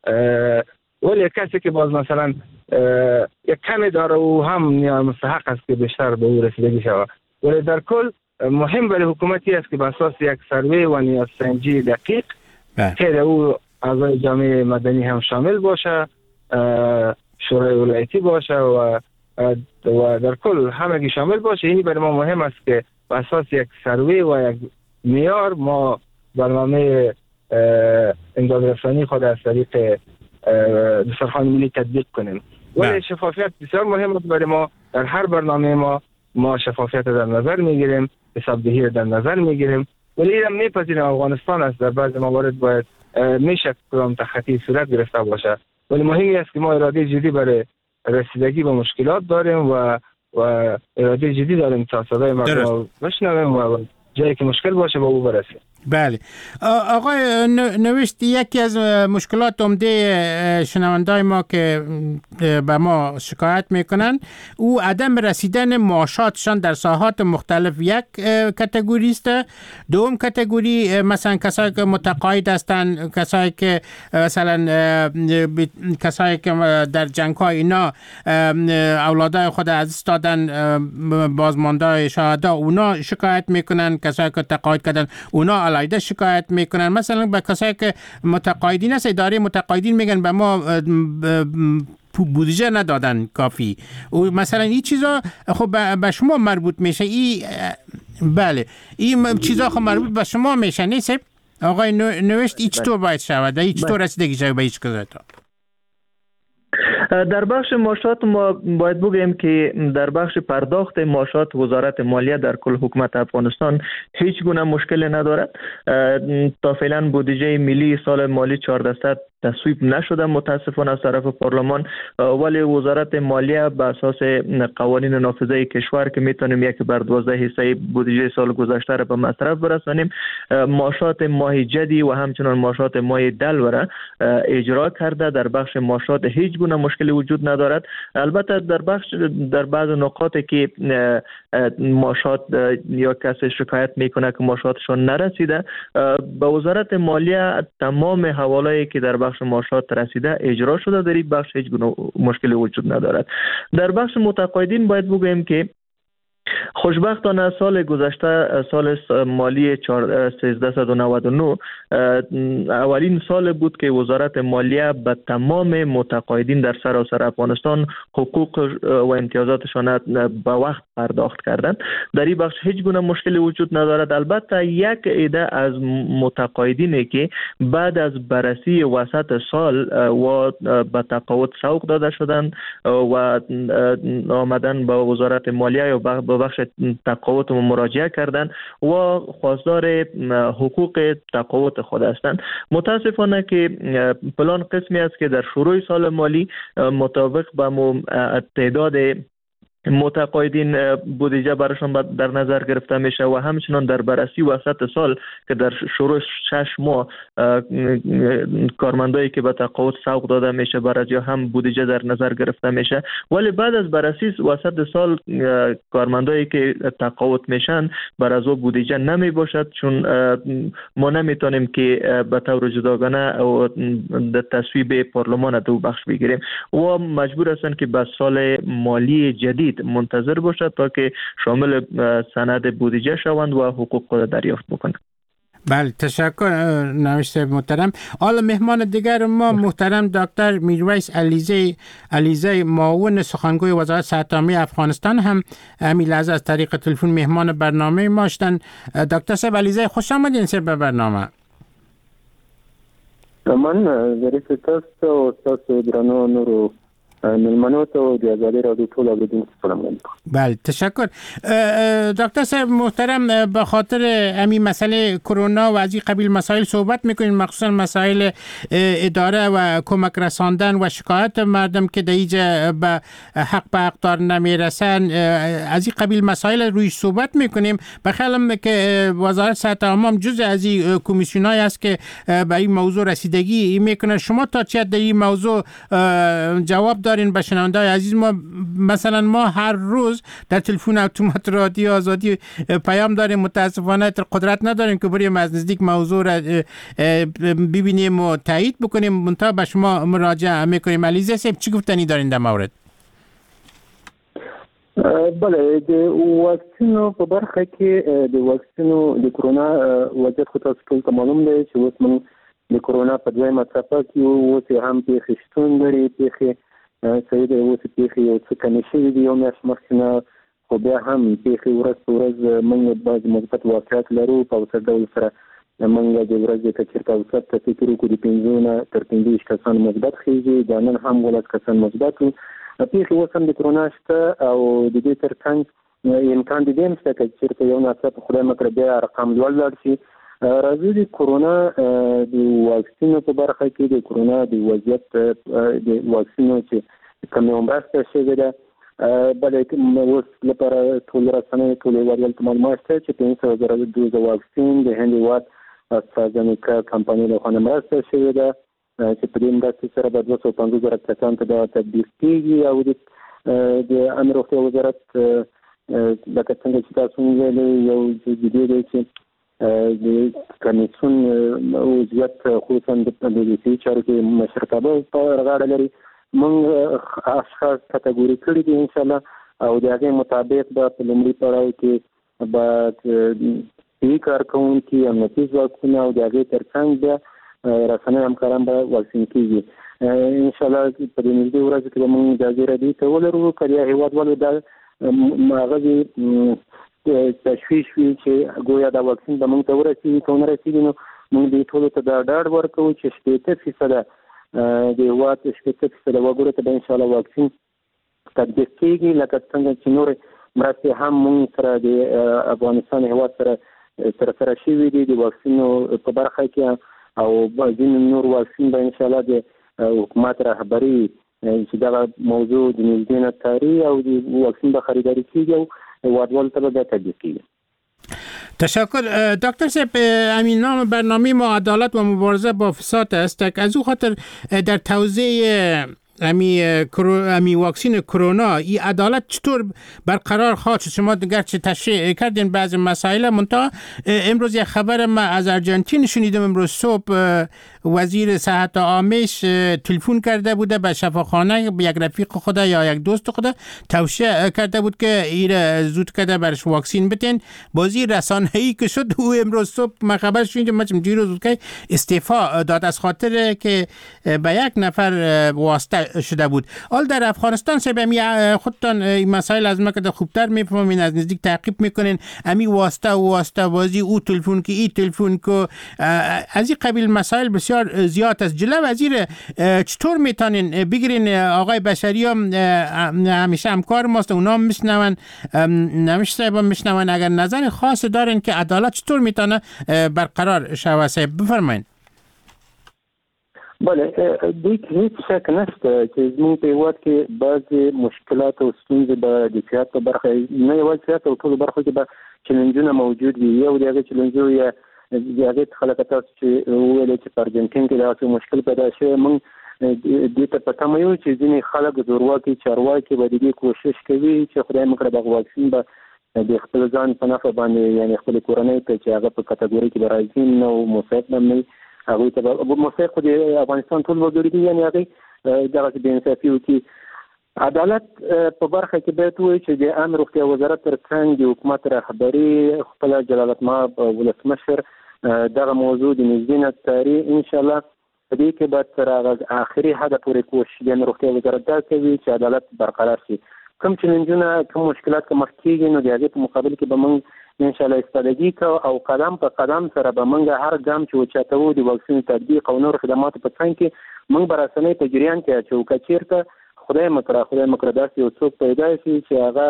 ولی کسی که باز مثلا یک کمی داره او هم نیاز مستحق است که بیشتر به او رسیدگی شود. ولی در کل مهم برای حکومتی است که به اساس یک سروی و نیازسنجی دقیق که او اعضای جامعه مدنی هم شامل باشه، شورای ولایتی باشه و در کل همگی شامل باشه. این برای ما مهم است که به اساس یک سروی و یک معیار ما برنامه امداد رسانی خود از طریق دسترخوان ملی تطبیق کنیم. ولی شفافیت بسیار مهم است برای ما. در هر برنامه ما شفافیت در نظر میگیریم، حسابدهی در نظر میگیریم. ولی این هم میپذیریم افغانستان است، در بعض موارد باید میشه کدام تخطی صورت گرفته باشه. ولی مهمی است که ما اراده جدی برای رسیدگی به مشکلات داریم و اراده جدی داریم تا صدای مردم بشنویم و جایی که مشکل باشه به او برسیم. بله آقای نوشت، یکی از مشکلات عمده شنوندای ما که به ما شکایت میکنن او عدم رسیدن معاشاتشان در ساحات مختلف. یک کاتگوری است. دوم کاتگوری مثلا کسایی که متقاعد هستند، کسایی که مثلا کسایی که در جنگ‌های اینا اولادای خود از دست دادن، بازماندای شهدا، اونا شکایت میکنن. کسایی که تقاعد کردن اونا علایده شکایت میکنن. مثلا به کسایی که متقاعدین است، اداره متقاعدین میگن به ما بودجه ندادن کافی. و مثلا این چیزا خب به شما مربوط میشه. بله این چیزا خب مربوط به شما میشه نیست؟ آقای نوشت این چطور باید شود؟ این چطور رسیدگی شود به هیچ کجا؟ در بخش معاشات ما باید بگیم که در بخش پرداخت معاشات وزارت مالیه در کل حکومت افغانستان هیچ گونه مشکلی ندارد. تا فعلا بودجه ملی سال مالی 1400 تصویب نشده متاسفانه از طرف پارلمان، ولی وزارت مالیه به اساس قوانین نافذه کشور که میتونیم 1/12 حصه بودجه سال گذشته را به مصرف برسانیم، معاشات ماه جدی و همچنان معاشات ماه دلو اجرا کرده. در بخش معاشات هیچ گونه مشکلی وجود ندارد. البته در بعض نقاطی که معاشات یا کسی شکایت میکنه که معاشاتشون نرسیده، به وزارت مالیه تمام حواله‌ای که در بخش معاشات رسیده اجرا شده. در این بخش هیچ گونه مشکلی وجود ندارد. در بخش متقاعدین باید بگویم که خوشبختانه سال گذشته، سال مالی 1399 اولین سال بود که وزارت مالیه به تمام متقاعدین در سراسر افغانستان حقوق و امتیازاتشان به وقت پرداخت کردند. در این بخش هیچ گونه مشکلی وجود ندارد. البته یک عده از متقاعدینی که بعد از بررسی وسط سال و به تقاعد سوق داده شدند و آمدن به وزارت مالیه یا به بخش تقاعد مراجعه کردند و خواستار حقوق تقاعد خود هستند. متاسفانه که پلان قسمی است که در شروع سال مالی مطابق به تعداد متقاعدین بودجه براشون در نظر گرفته میشه و همچنان در بررسی وسط سال که در شروع 6 ماه کارمندایی که به تقاعد سوق داده میشه برای هم بودجه در نظر گرفته میشه، ولی بعد از بررسی وسط سال کارمندایی که تقاعد میشن برای او بودجه نمی باشد، چون ما نمیتونیم که به طور جداگانه و در تصویب پارلمان دو بخش بگیریم و مجبور هستن که به سال مالی جدید منتظر باشد تا که شامل سند بودجه شوند و حقوق خود دریافت بکنند. بله تشکر نوشت محترم. حالا مهمان دیگر ما محترم دکتر میرویس علیزی معاون سخنگوی وزارت صحت عامه افغانستان هم همین لحظه از طریق تلفن مهمان برنامه ما هستند. دکتر صاحب علیزی خوش آمدین به برنامه. من ظریف تاست و تاست درانو نورو ملمنو تو د ازادي رادیو ټول اوریدونکو سلام علیکم. بله تشکر. دکتر صاحب محترم، به خاطر همین مسئله کرونا و از این قبیل مسائل صحبت میکنین، مخصوصا مسائل اداره و کمک رساندن و شکایت مردم که در اینجا به حق به حقدار نمیرسن، از این قبیل مسائل روی صحبت میکنیم. بخیالم که وزارت صحت عامه جزء از این کمیسیونای است که به این موضوع رسیدگی میکنه. شما تا چه در این موضوع جواب دارین به شنونده‌های عزیز ما؟ مثلا ما هر روز در تلفن اتومات رادیو آزادی پیام داریم، متاسفانه قدرت نداریم که بریم از نزدیک موضوع را ببینیم و تایید بکنیم، منتها به شما مراجعه میکنیم. علیزی صاحب چی گفتنی دارین در مورد؟ بله، د واکسینو په برخه کې د واکسینو د کرونا وضعیت خو تاسو ټول ته معلوم دی چې اوس موږ د کرونا په دویمه څپه کې اوس هم پیښې شتون لري. پیښې صحیح دی، اوس پیښې یو څه کمې شوي دي، یو میاشت مخکې نه، خو بیا هم پیښې ورځ په ورځ موږ بعضې مثبت واقعیت لرو. په اوسط ډول سره موږ د ورځې که چېرته اوسط ته فکر وکړو د 15 نه تر 25 کسان مثبت خیږي، دا نن هم 12 کسان مثبت وو. پیښې اوس هم د کرونا شته او د دې تر څنګ امکان د دې هم شته که چېرته یو ناڅاپه خدای مکړه بیا ارقام لوړ لاړ شي. راځي د کرونا د واکسینو په برخه کې د کرونا د وضعیت د واکسینو چې کمی عمرسته شده ده. بله اوس لپاره ټول رسنۍ ټول هیوادوالو ته معلومات شته چې 500,000 دوز واکسین د هند هیواد استرازینیکا کمپنۍ لخوا مرسته شوې ده چې په دې مرستې سره د 250,000 کسانو ته دا تطبیق کیږي او د امر روغتیا وزارت لکه څنګه چې تاسو ویلي یو جدي دی چې د کمیسیون وضعیت خصوصا د پولیسي چارو کې مشرتابه په غاړه لري. موږ اشخاص کټګوري کړي دي ان شاء الله او د هغه مطابق به په لومړي پړاو کې به کارکونکي امنیتي ځواکونه او د هغه ترڅنګ بیا رسنۍ همکاران به واکسین کیږي. ان شاء الله په دې نږدې ورځو کې به موږ د هغې ردي ته ولرو که یا هیوادوالو دا هغه تشویش وي چې ګویا دا واکسین به موږ ته ورسېږي که ونه رسېږي نو موږ دې ټولو ته دا ډاډ ورکوو چې 80% د هیواد 80% وګړو ته به انشاءالله واکسین تطبیق کیږي لکه څنګه چې نور مرستې هم موږ سره د افغانستان هیواد سره ترسره شوي دي د واکسینو په برخه کې او ځینې نور واکسین به انشاءالله د حکومت رهبري چې دغه موضوع د نږدې نه څاري او د واکسین به خریداري کیږي او هیوادوالو ته به تطبیق کیږي. تشکر دکتر صاحب. همین نام برنامه ما عدالت و مبارزه با فساد است. از او خاطر در توزیع امی واکسین کرونا این عدالت چطور برقرار خواهد شد؟ شما گرچه تشریح کردین بعضی مسائل، منتها امروز یک خبر ما از ارژانتین شنیدم. امروز صبح وزیر صحت عامش تلفن کرده بوده به شفاخانه، به یک رفیق خود یا یک دوست خود توصیه کرده بود که ایره زود کرده برش واکسین بتین. بازی رسانه‌ای که شد او امروز صبح ما خبر شنیدم ما جیرو زود که استعفا داد از خاطر که به یک نفر واسطه شده بود. حال در افغانستان سبمی خودتان این مسائل از ما که خوبتر میفهمین، از نزدیک تعقیب میکنین. امی واسطه بازی او تلفن که ای تلفن که از این قبیل مسائل بسیار زیاد است. جلو وزیر چطور میتونین بگیرین؟ آقای بشری هم همیشه همکار ماست، اونا میشنون، نمیشه صاحب میشنون. اگر نظر خاص دارین که عدالت چطور میتونه برقرار شود صاحب بفرمایین. بله هیڅ شک نشته چې زموږ په هیواد کې بعضې مشکلات او ستونزې به د سیاحت په برخه نه یوازې سیاحت او ټولو برخو کې به چلنجونه موجود وي. یو د هغې چلنجو یا د هغې څخه لکه تاسو چې وویلې چې په ارجنټین کې داسې مشکل پیدا شوی، موږ دې ته په تمه یو چې ځینې خلک زورواکي چارواکي به د دې کوشش کوي چې خدای مکړه دغه واکسین به د خپل ځان په نفع باندې یعنې خپلې کورنۍ ته چې هغه په کټګورۍ کې به راځي نه او مساعد به نه وي هغوی ته به مساعد خو د افغانستان ټول وګړي دي، یعنې هغوی دغسې بې انصافي وکړي. عدالت په برخه کې باید ووایي چې د عامه روغتیا وزارت تر څنګ د حکومت رهبري خپله جلالتمآب ولسمشر دغه موضوع د نږدې نه څاري. انشاءالله په دې کې به تر هغه آخري حده پورې کوشش د روغتیا وزارت دا کوي چې عدالت برقرار شي. کوم چلنجونه کوم مشکلات که مخ کېږي نو د هغې په مقابل کې به موږ انشاءالله استفادګي کوو او قدم په قدم سره به موږ هر ګام چې وچتوو د واکسین تطبیق او نور خدماتو په څنګ کې موږ به رسنۍ په جریان کې اچوو. که چېرته خدای مکړه داسې یو څوک پیدا شي چې هغه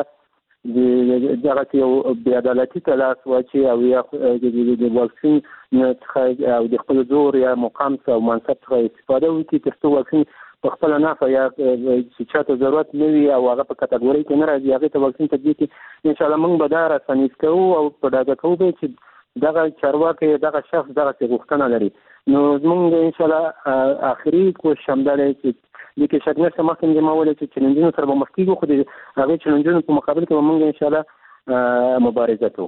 دغسې یو بې عدالتي ته لاس واچي او یا د واکسین څخه او د خپل زور یا مقام او منصب څخه استفاده وکړي تر څو واکسین په خپله نفع یا چې چاته ضرورت نه وي او هغه په کټګورۍ کې نه راځي هغې ته واکسین تطبیق کړي. انشاءالله موږ به دا رسنیز کوو او په ډاګه کوو به چې دغه چارواکی دغه شخص دغسې غوښتنه لري. نو زموږ انشاءالله آخري کوشش همدا دی چې دې کې شک نشته. مخکې مې ما وویل چې چلنجونو سره به مخ کېږو خو د هغې چلنجونو په مقابل کې به موږ انشاءالله مبارزه کوو.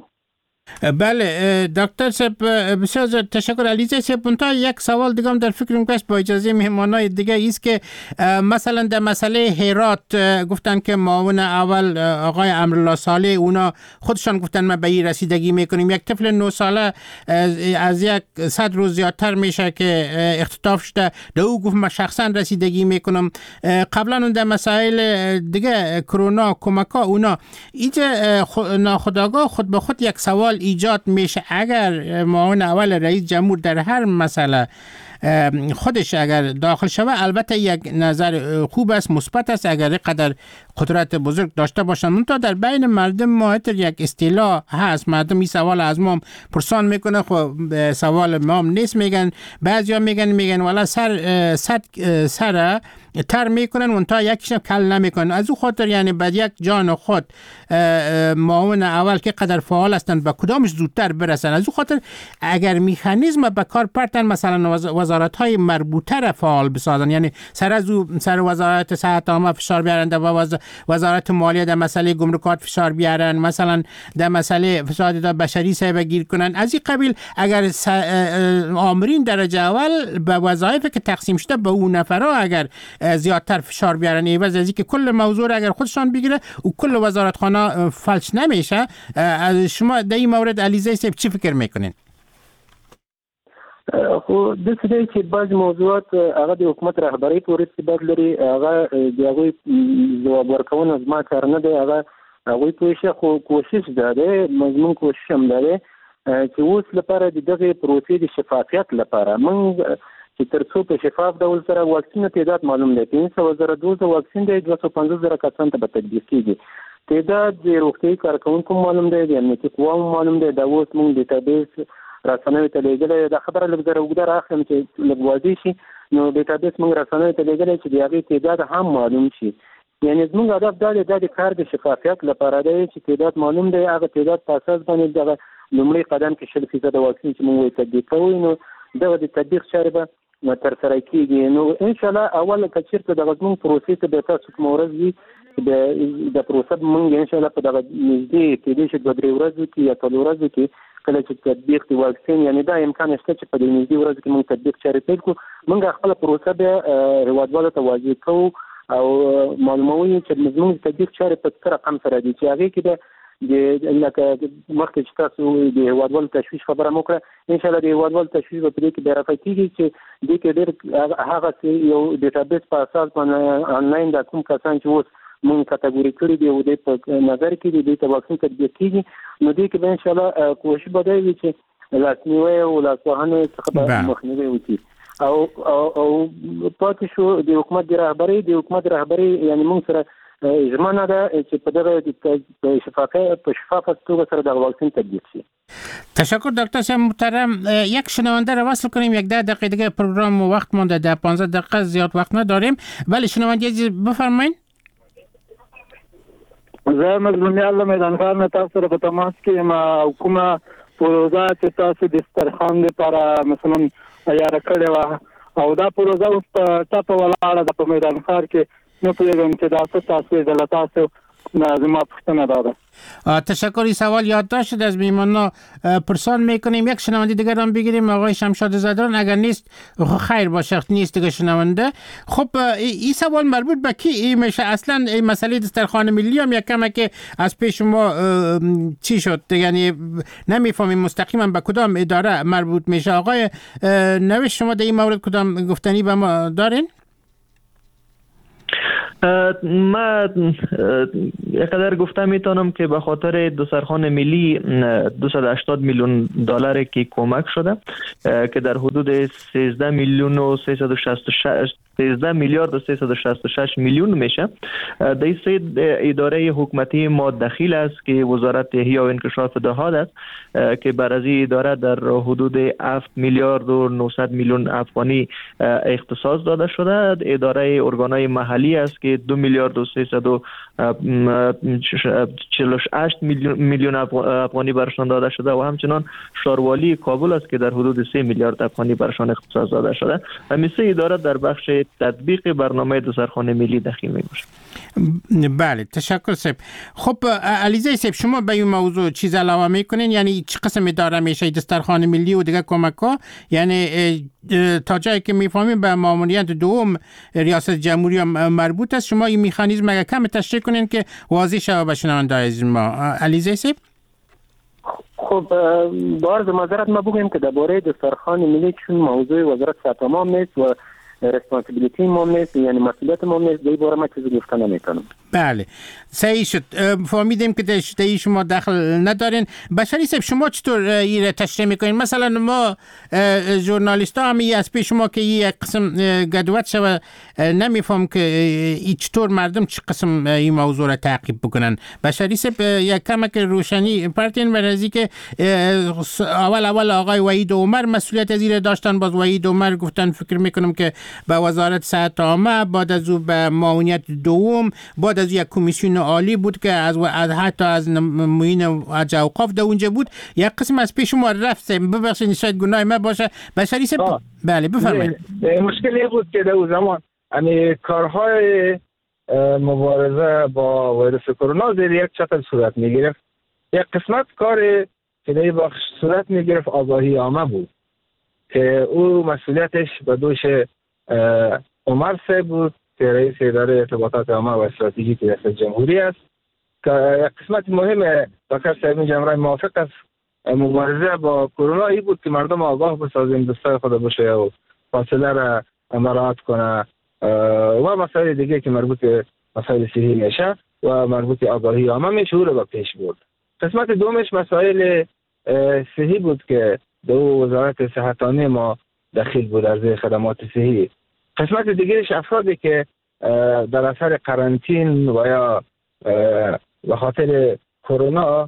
بله دکتر صاحب بسیار تشکر. علیزه صاحب منتها یک سوال دیگه هم در فکرم که با اجازه مهمانای دیگه ایست که مثلا در مسئله هرات گفتن که معاون اول آقای امرالله صالح اونا خودشان گفتن ما به این رسیدگی میکنیم. یک طفل 9 ساله از 100 روز زیادتر میشه که اختطاف شده، در او گفت ما شخصا رسیدگی میکنم. قبلا در مسائل دیگه کرونا کمکا اونا اینجا ناخودآگاه خود به خود یک سوال ایجاد میشه اگر معاون اول رئیس جمهور در هر مسئله خودش اگر داخل شود، البته یک نظر خوب است، مثبت است اگر قدر قدرت بزرگ داشته باشند. منتها در بین مردم ما یک اصطلاح هست، مردم این سوال از ما پرسان میکنه، خب سوال ما نیست، میگن بعضیا میگن والا سر تر میکنن و تا یکیشم کل نمیکنن. از او خاطر یعنی بعد یک جان خود معاون اول که قدر فعال هستند به کدامش زودتر برسن. از او خاطر اگر مکانیزم به کار پرتن مثلا وزارت های مربوطه را فعال بسازن، یعنی سر وزارت صحت عامه فشار بیارن، در وزارت مالیه در مسئله گمرکات فشار بیارن، مثلا در مسئله فساد بشری سایه گیر کنن. از این قبیل اگر آمرین درجه اول به وظایفی که تقسیم شده به اون نفرها اگر زیادتر فشار بیارن، عوض از اینکه کل موضوع را اگر خودشان بگیره و کل وزارتخانه فلج نمیشه. از شما در این مورد علیزی صاحب چی فکر میکنین؟ خو د څه چې بعض موضوعات هغه د حکومت رهبری پورې ارتباط لري، هغه د هغوی ځواب ورکونه زما کار نه دی، هغه هغوی پوه شي. خو کوشش دا دی، مضمون کوشش هم دا دی چې اوس لپاره د دغې پروسې د شفافیت لپاره موږ چې تر څو په شفاف ډول سره واکسین تعداد معلوم دی، 500,000 دوز واکسین دی، 250,000 کسان ته به تطبیق کیږي. تعداد د روغتیايي کارکوونکو معلوم دی، د امنیتي قواو معلوم دی. دا اوس موږ ډیټابیس رسنوي ته لېږلی، دا خبره لږ زره اوږده راخلم چې لږ واضح شي. نو ډیټابیس موږ رسنوي ته لېږلی چې د هغې تعداد هم معلوم شي. یعنې زموږ هدف دا دی، دا د کار د شفافیت لپاره دی چې تعداد معلوم دی، هغه تعداد په اساس باندې دغه لومړی قدم کې 60% واکسین چې موږ وایي تطبیق کوو، نو دغه د تطبیق چارې به ترسره کېږي. نو انشاءالله اول که چېرته دغه زموږ پروسې ته به تاسو کومه ورځ وي د پروسه به موږ انشاءالله په دغه نږدې کېدای شي 2-3 ورځو کې یا 4 ورځو کې کله چې تطبیق د واکسین، یعنی دا امکان شته چې په دې نږدې ورځو کې موږ تطبیق چارې پیل کړو. موږ خپله پروسه بیا هېوادوالو ته واضح کوو او معلوموو چې زموږ د تطبیق چارې په څه رقم سره دي، چې هغې کې لکه مخکې چې تاسو د هېوادوالو تشویش خبره مو کړه، انشاءالله د هېوادوالو تشویش به په دې کې بیا رفع کېږي چې دې کې ډېر هغه یو ډیټابیس په اساس باندې آنلاین دا کوم کسان چې اوس مونږ کټګوري کړي دي او دې په نظر کې دي ته واکسین تطبیق کیږي. نو دې کې به انشاءالله کوشش به دی چې لاسنیوي او لاسوهنې څخه به مخنیوي وکړي. او پاتې شو د حکومت رهبري یعنی مونږ سره ژمنه ده چې په دغه په شفافه توګه سره د واکسین تطبیق شي. تشکر دکتر صاحب محترم. یک شنونده را وصل کنیم، 11 دقیقه دیگه پروگرام وقت مونده، در 15 دقیقه زیاد وقت نداریم، ولی شنونده بفرمایید. زه مظلومي الله میدان خان نه تاسو سره په تماس کې یم. کومه پروژه چې تاسو د دسترخوان لپاره مثلا تیار کړې وه او دا پروژه اوس په ټاپه ولاړه ده په میدان ښار کې، نه پوهېږم چې دا څه تاسو یې له تاسو زما پوښتنه دا ده. تشکر. این سوال یادداشت شد از میهمانان پرسان میکنیم. یک شنونده دیگر هم بگیریم، آقای شمشاد زدران. اگر نیست خیر باشه، نیست دیگه شنونده. خب این سوال مربوط به کی میشه؟ اصلا این مسئله دسترخوان ملی هم یک کمه که از پیش ما چی شد، یعنی نمیفهمیم مستقیما به کدام اداره مربوط میشه. آقای نوش شما در این مورد کدام گفتنی به ما دارین؟ ما یقدر گفته میتونم که به خاطر دسترخوان ملی 280 میلیون دلار که کمک شده که در حدود 13 میلیارد و 366 میلیون میشه. در این سه اداره حکومتی ما دخیل است که وزارت احیا و انکشاف دهات است که بر از این اداره در حدود 7 میلیارد و 900 میلیون افغانی اختصاص داده شده. اداره ارگانهای محلی است که 2 میلیارد و 348 میلیون افغانی برشان داده شده و همچنان شاروالی کابل است که در حدود 3 میلیارد افغانی برشان اختصاص داده شده. همین سه اداره در بخش تطبیق برنامه دسترخوان ملی دخیل می‌باشد. بله، تشکر صاحب. خب علیزی صاحب، شما به این موضوع چیز علاوه میکنین؟ یعنی چه قسم اداره میشه دسترخوان ملی و دیگه کمک ها؟ یعنی تا جایی که میفهمیم به ماموریت دوم ریاست جمهوری هم مربوط است. شما این مکانیزم اگر کم تشریح کنین که واضح شود به شنونده‌های ما. علیزی صاحب. خب با عرض معذرت ما بگویم که درباره دسترخوان ملی چون موضوع وزارت صحت عامه نیست و ریسپانسیبیلیتی ما نیست، یعنی مسئولیت ما نیست، در این باره ما چیزی گفته نمیتونم. بله صحیح شد. فهمیدیم که در شما دخل ندارین. بشری صاحب شما چطور این تشریح میکنین؟ مثلا ما ژورنالیست ها هم از پیش شما که یک قسم گدوت شوه نمیفهم که چطور مردم چه قسم این موضوع را تعقیب بکنن. بشری صاحب یک کمک روشنی پرتین برازی که اول آقای وحید عمر مسئولیت از این داشتن. باز وحید عمر گفتن فکر میکنم که به وزارت صحت عامه، بعد از او به معاونیت دوم، بعد از یک کمیسیون عالی بود که حتی از معین اوقاف در اونجا بود. یک قسم از پیش ما رفت. ببخشید شاید گناه من باشه. بشری صاحب بله بفرمایید. مشکلی بود که در اون زمان کارهای مبارزه با ویروس کرونا زیر یک چتر صورت میگرفت. یک قسمت کار که در بخش صورت میگرفت آگاهی عامه بود که او مسئولیتش به دوش عمر صاحب بود که رئیس اداره ارتباطات عامه و استراتژیک ریاست جمهوری است. که یک قسمت مهم دکتر صاحب جمرای موافق است مبارزه با کرونا ای بود که مردم آگاه بسازیم، دستای خود باشه و فاصله را مراعات کنه و مسائل دیگه که مربوط به مسائل صحی میشه و مربوط به آگاهی عامه میشه او را پیش برد. قسمت دومش مسائل صحی بود که دو وزارت صحتانه ما دخیل بود از خدمات صحی. قسمت دیگرش افرادی که در اثر قرنطین و یا به خاطر کرونا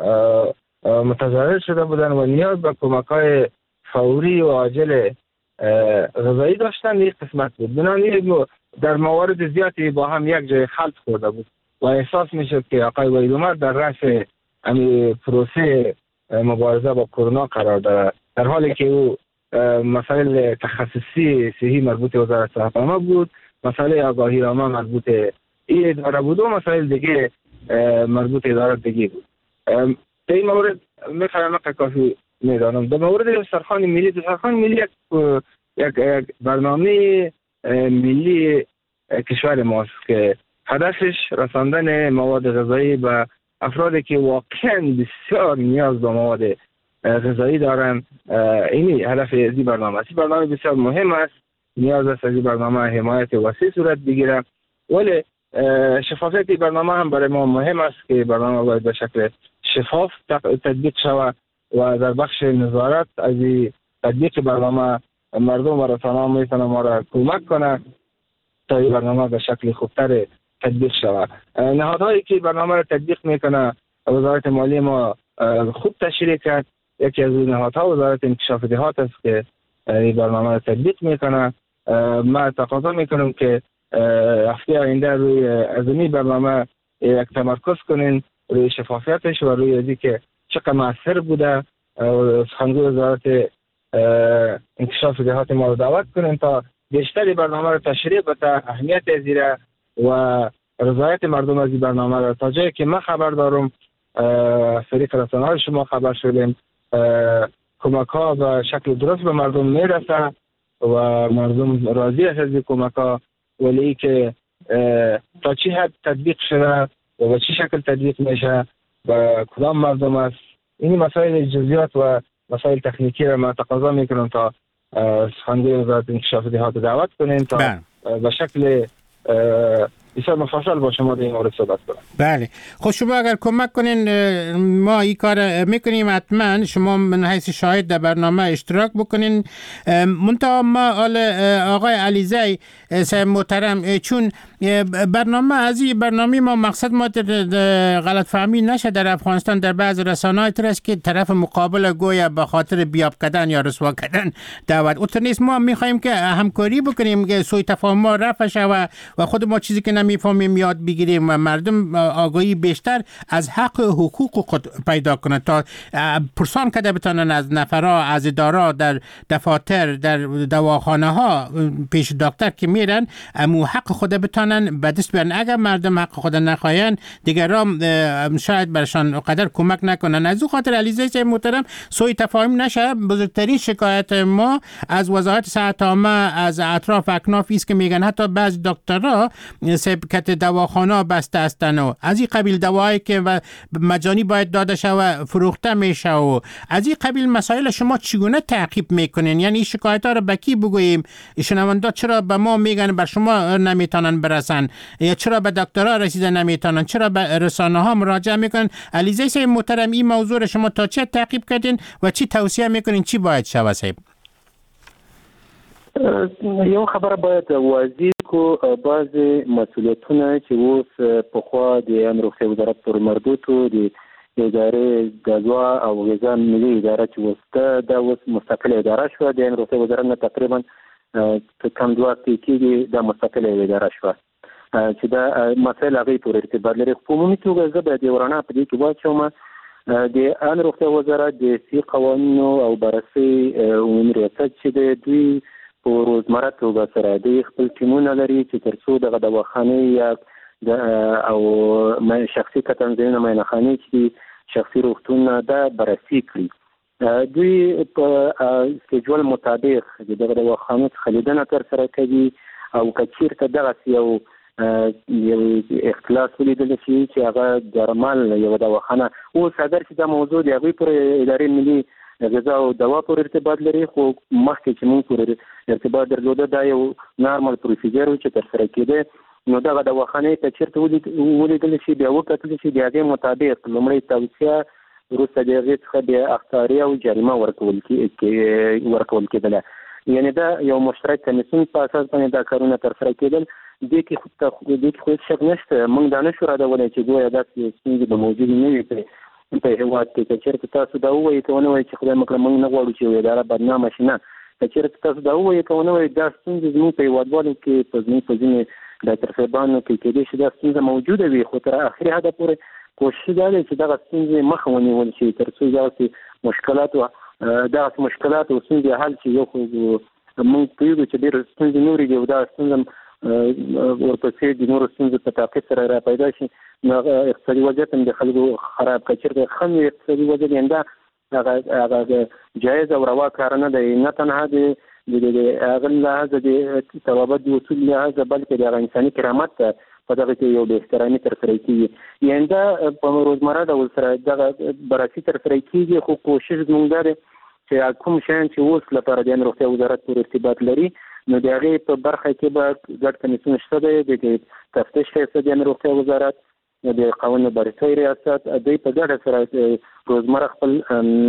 متضرر شده بودن و نیاز به کمک‌های فوری و عاجل غذایی داشتن. یک قسمت بود. بنابراین در موارد زیادی با هم یک جای خلط خورده بود و احساس میشد که آقای وحید عمر در رأس پروسه مبارزه با کرونا قرار دارد، در حالی که او مسائل تخصصی صحی مربوط به وزارت صحت عامه بود، مسائل آگاهی عامه مربوط به این اداره بود و مسائل دیگه مربوط به اداره دیگه بود. در این مورد میفهمم که کافی میدانم. در مورد دسترخوان ملی یک برنامه ملی کشور ماست که هدفش رساندن مواد غذایی به افرادی که واقعا بسیار نیاز به مواد غذایی دارن. اینی هدف از این برنامه است. برنامه بسیار مهم است. نیاز است از این برنامه حمایت وسیع صورت بگیره، ولی شفافیت برنامه هم برای ما مهم است که برنامه باید به شکل شفاف تطبیق شود و در بخش نظارت از تطبیق برنامه مردم و رسانه‌ها میتونن ما را کمک کنند تا این برنامه به شکل خوبتر تطبیق شود. نهادهایی که برنامه را تطبیق میکنه وزارت مالی ما خوب تشریح کرد. یکی از نهادها وزارت انکشاف دهات است که این برنامه را تطبیق میکنه. ما تقاضا میکنم که هفته آینده روی از این برنامه یک تمرکز کنین روی شفافیتش و روی ازی که چقدر مؤثر بوده. سخنگوی وزارت انکشاف دهات ما رو دعوت کنین تا بیشتری برنامه رو تشریح بده، اهمیت ازیره و رضایت مردم از این برنامه رو تا جایی که من خبر دارم طریق رسانه‌های شما خبر شدیم کمک ها به شکل درست به مردم میرسه و مردم راضی است از این کمک ها، ولی که تا چی حد تطبیق شده و به چی شکل تطبیق میشه و کدام مردم است. این مسائل جزئیات و مسائل تکنیکی را من تقاضا میکنم تا سخنگوی وزارت انکشاف دهات دعوت کنین تا به شکل بسیار مفصل با شما در این مورد صحبت کنم. بله خب شما اگر کمک کنین ما این کار میکنیم. حتما شما من حیث شاهد در برنامه اشتراک بکنین. منتها ما آقای علیزی صاحب محترم، چون برنامه از این برنامه ما مقصد ما غلط فهمی نشه در افغانستان در بعض رسانه‌های ترست که طرف مقابل گویا به خاطر بیاب کردن یا رسوا کردن دعوت اوت نیست. ما میخوایم که همکاری بکنیم که سوء تفاهم ما رفع شود و خود ما چیزی که نمیفهمیم یاد بگیریم و مردم آگاهی بیشتر از حق حقوق خود پیدا کنند تا پرسان کده بتانن از نفرها از ادارا در دفاتر در دواخانه ها پیش دکتر که میرن امو حق خود بتانن به دست بیارن. اگر مردم حق خود نخواهن دیگران شاید برشان قدر کمک نکنن. از او خاطر علیزی صاحب محترم سوء تفاهم نشه. بزرگترین شکایت ما از وزارت صحت عامه از اطراف اکناف است که میگن حتی بعض دکترها کت دواخانه بسته هستن و از این قبیل دوایی که مجانی باید داده شود فروخته میشه و از این قبیل مسائل شما چگونه تعقیب میکنین؟ یعنی شکایت ها رو به کی بگوییم؟ شنوندا چرا به ما میگن بر شما نمیتونن برسن، یا چرا به دکترها رسیده نمیتونن، چرا به رسانه ها مراجعه میکنن؟ علیزی صاحب محترم، این موضوع شما تا چه تعقیب کردین و چی توصیه میکنین چی باید شود صاحب؟ یو خبره باید واضح کو بعض مسئولیتونه چې اوس پخوا د امن روغتیا وزارت پر مربوط و د ادارې غذا او غذا ملي اداره چې اوس دا اوس مستقله اداره شوه، د امن روغتیا وزارت نه تقریبا کم 2 هفتې کېږي دا مستقله اداره شوه چې دا مسایل هغې پورې ارتباط لري. په عمومي توګه زه به د ورانه په دې کې واچوم د امن روغتیا وزارت د سي قوانینو او بررسۍ عمومي ریاست چې د دوی په روزمره توګه سره د خپل ټیمونه لري چې تر څو دغه دواخانې یا او شخصي کتنځایونه معاینخانې چې شخصي روغتونونه دا بررسي کړي. دوی په سکیجول مطابق دغه دواخانو څخه لیدنه ترسره کوي او که چېرته دغسې یو اختلاس ولیدل شي چې هغه درمل یوه دواخانه اوس اگر چې دا موضوع د هغوی پورې ادارې ملي غذا او دوا پورې ارتباط لري، خو مخکې چې موږ پورې ارتباط درلوده دا یو نارمل پروسیجر و چې ترسره کېده، نو دغه دواخانې ته چېرته ولیدل شي بیا وکتل شي د هغې مطابق لومړی توصیه وروسته د هغې څخه بیا اخطاریه او جریمه ورکول کېدله. یعنی دا یو مشترک کمیسیون په اساس باندې دا کارونه ترسره کېدل. دې کې خو هېڅ شک نشته، موږ دا نشو رادولی چې ګویا داسې ستونزې به موجودې نه وي په هېواد کې. که چېرته تاسو دا ووایي که ونه وایي چې خدای مکړه موږ نه غواړو چې یو اداره بدنامه شي، نه، که چېرته تاسو دا ووایي که ونه وایي دا ستونزې زموږ په هېوادوالو کې په ځینې ډاکټر صاحبانو کې کېدای شي دا ستونزه موجوده وي، خو تر اخري حده پورې کوشش دا دی چې دغه ستونزې مخه ونیول شي تر څو دغسې مشکلات او ستونزې حل شي. یو خو موږ پوهېږو چې ډېرې ستونزې نورې دي او دا ستونزه ورپسې د نورو ستونزو په تعقیب سره را پیدا شي، نو هغه اقتصادي وضعیت هم د خلکو خراب کړي. چېرته ښه وي اقتصادي وضعیت همدا هغه جایز او روا کار نه دی، نه تنها د هغه لحاظه د ثوابت د اصول لحاظه بلکې د هغه انساني کرامت ته په دغه کې یو بې احترامي ترسره کېږي. یعنې دا په روزمره ډول سره دغه بررسي ترسره کېږي، خو کوشش زموږ دا دی چې کوم شیان چې اوس لپاره د امن روغتیا وزارت پورې ارتباط لري نو د هغې په برخه کې به ګډ کمیسیون شته دی، د تفتیش ریاست د امن روغتیا وزارت، د قوانینو بررسۍ ریاست، دوی په ګډه سره روزمره خپل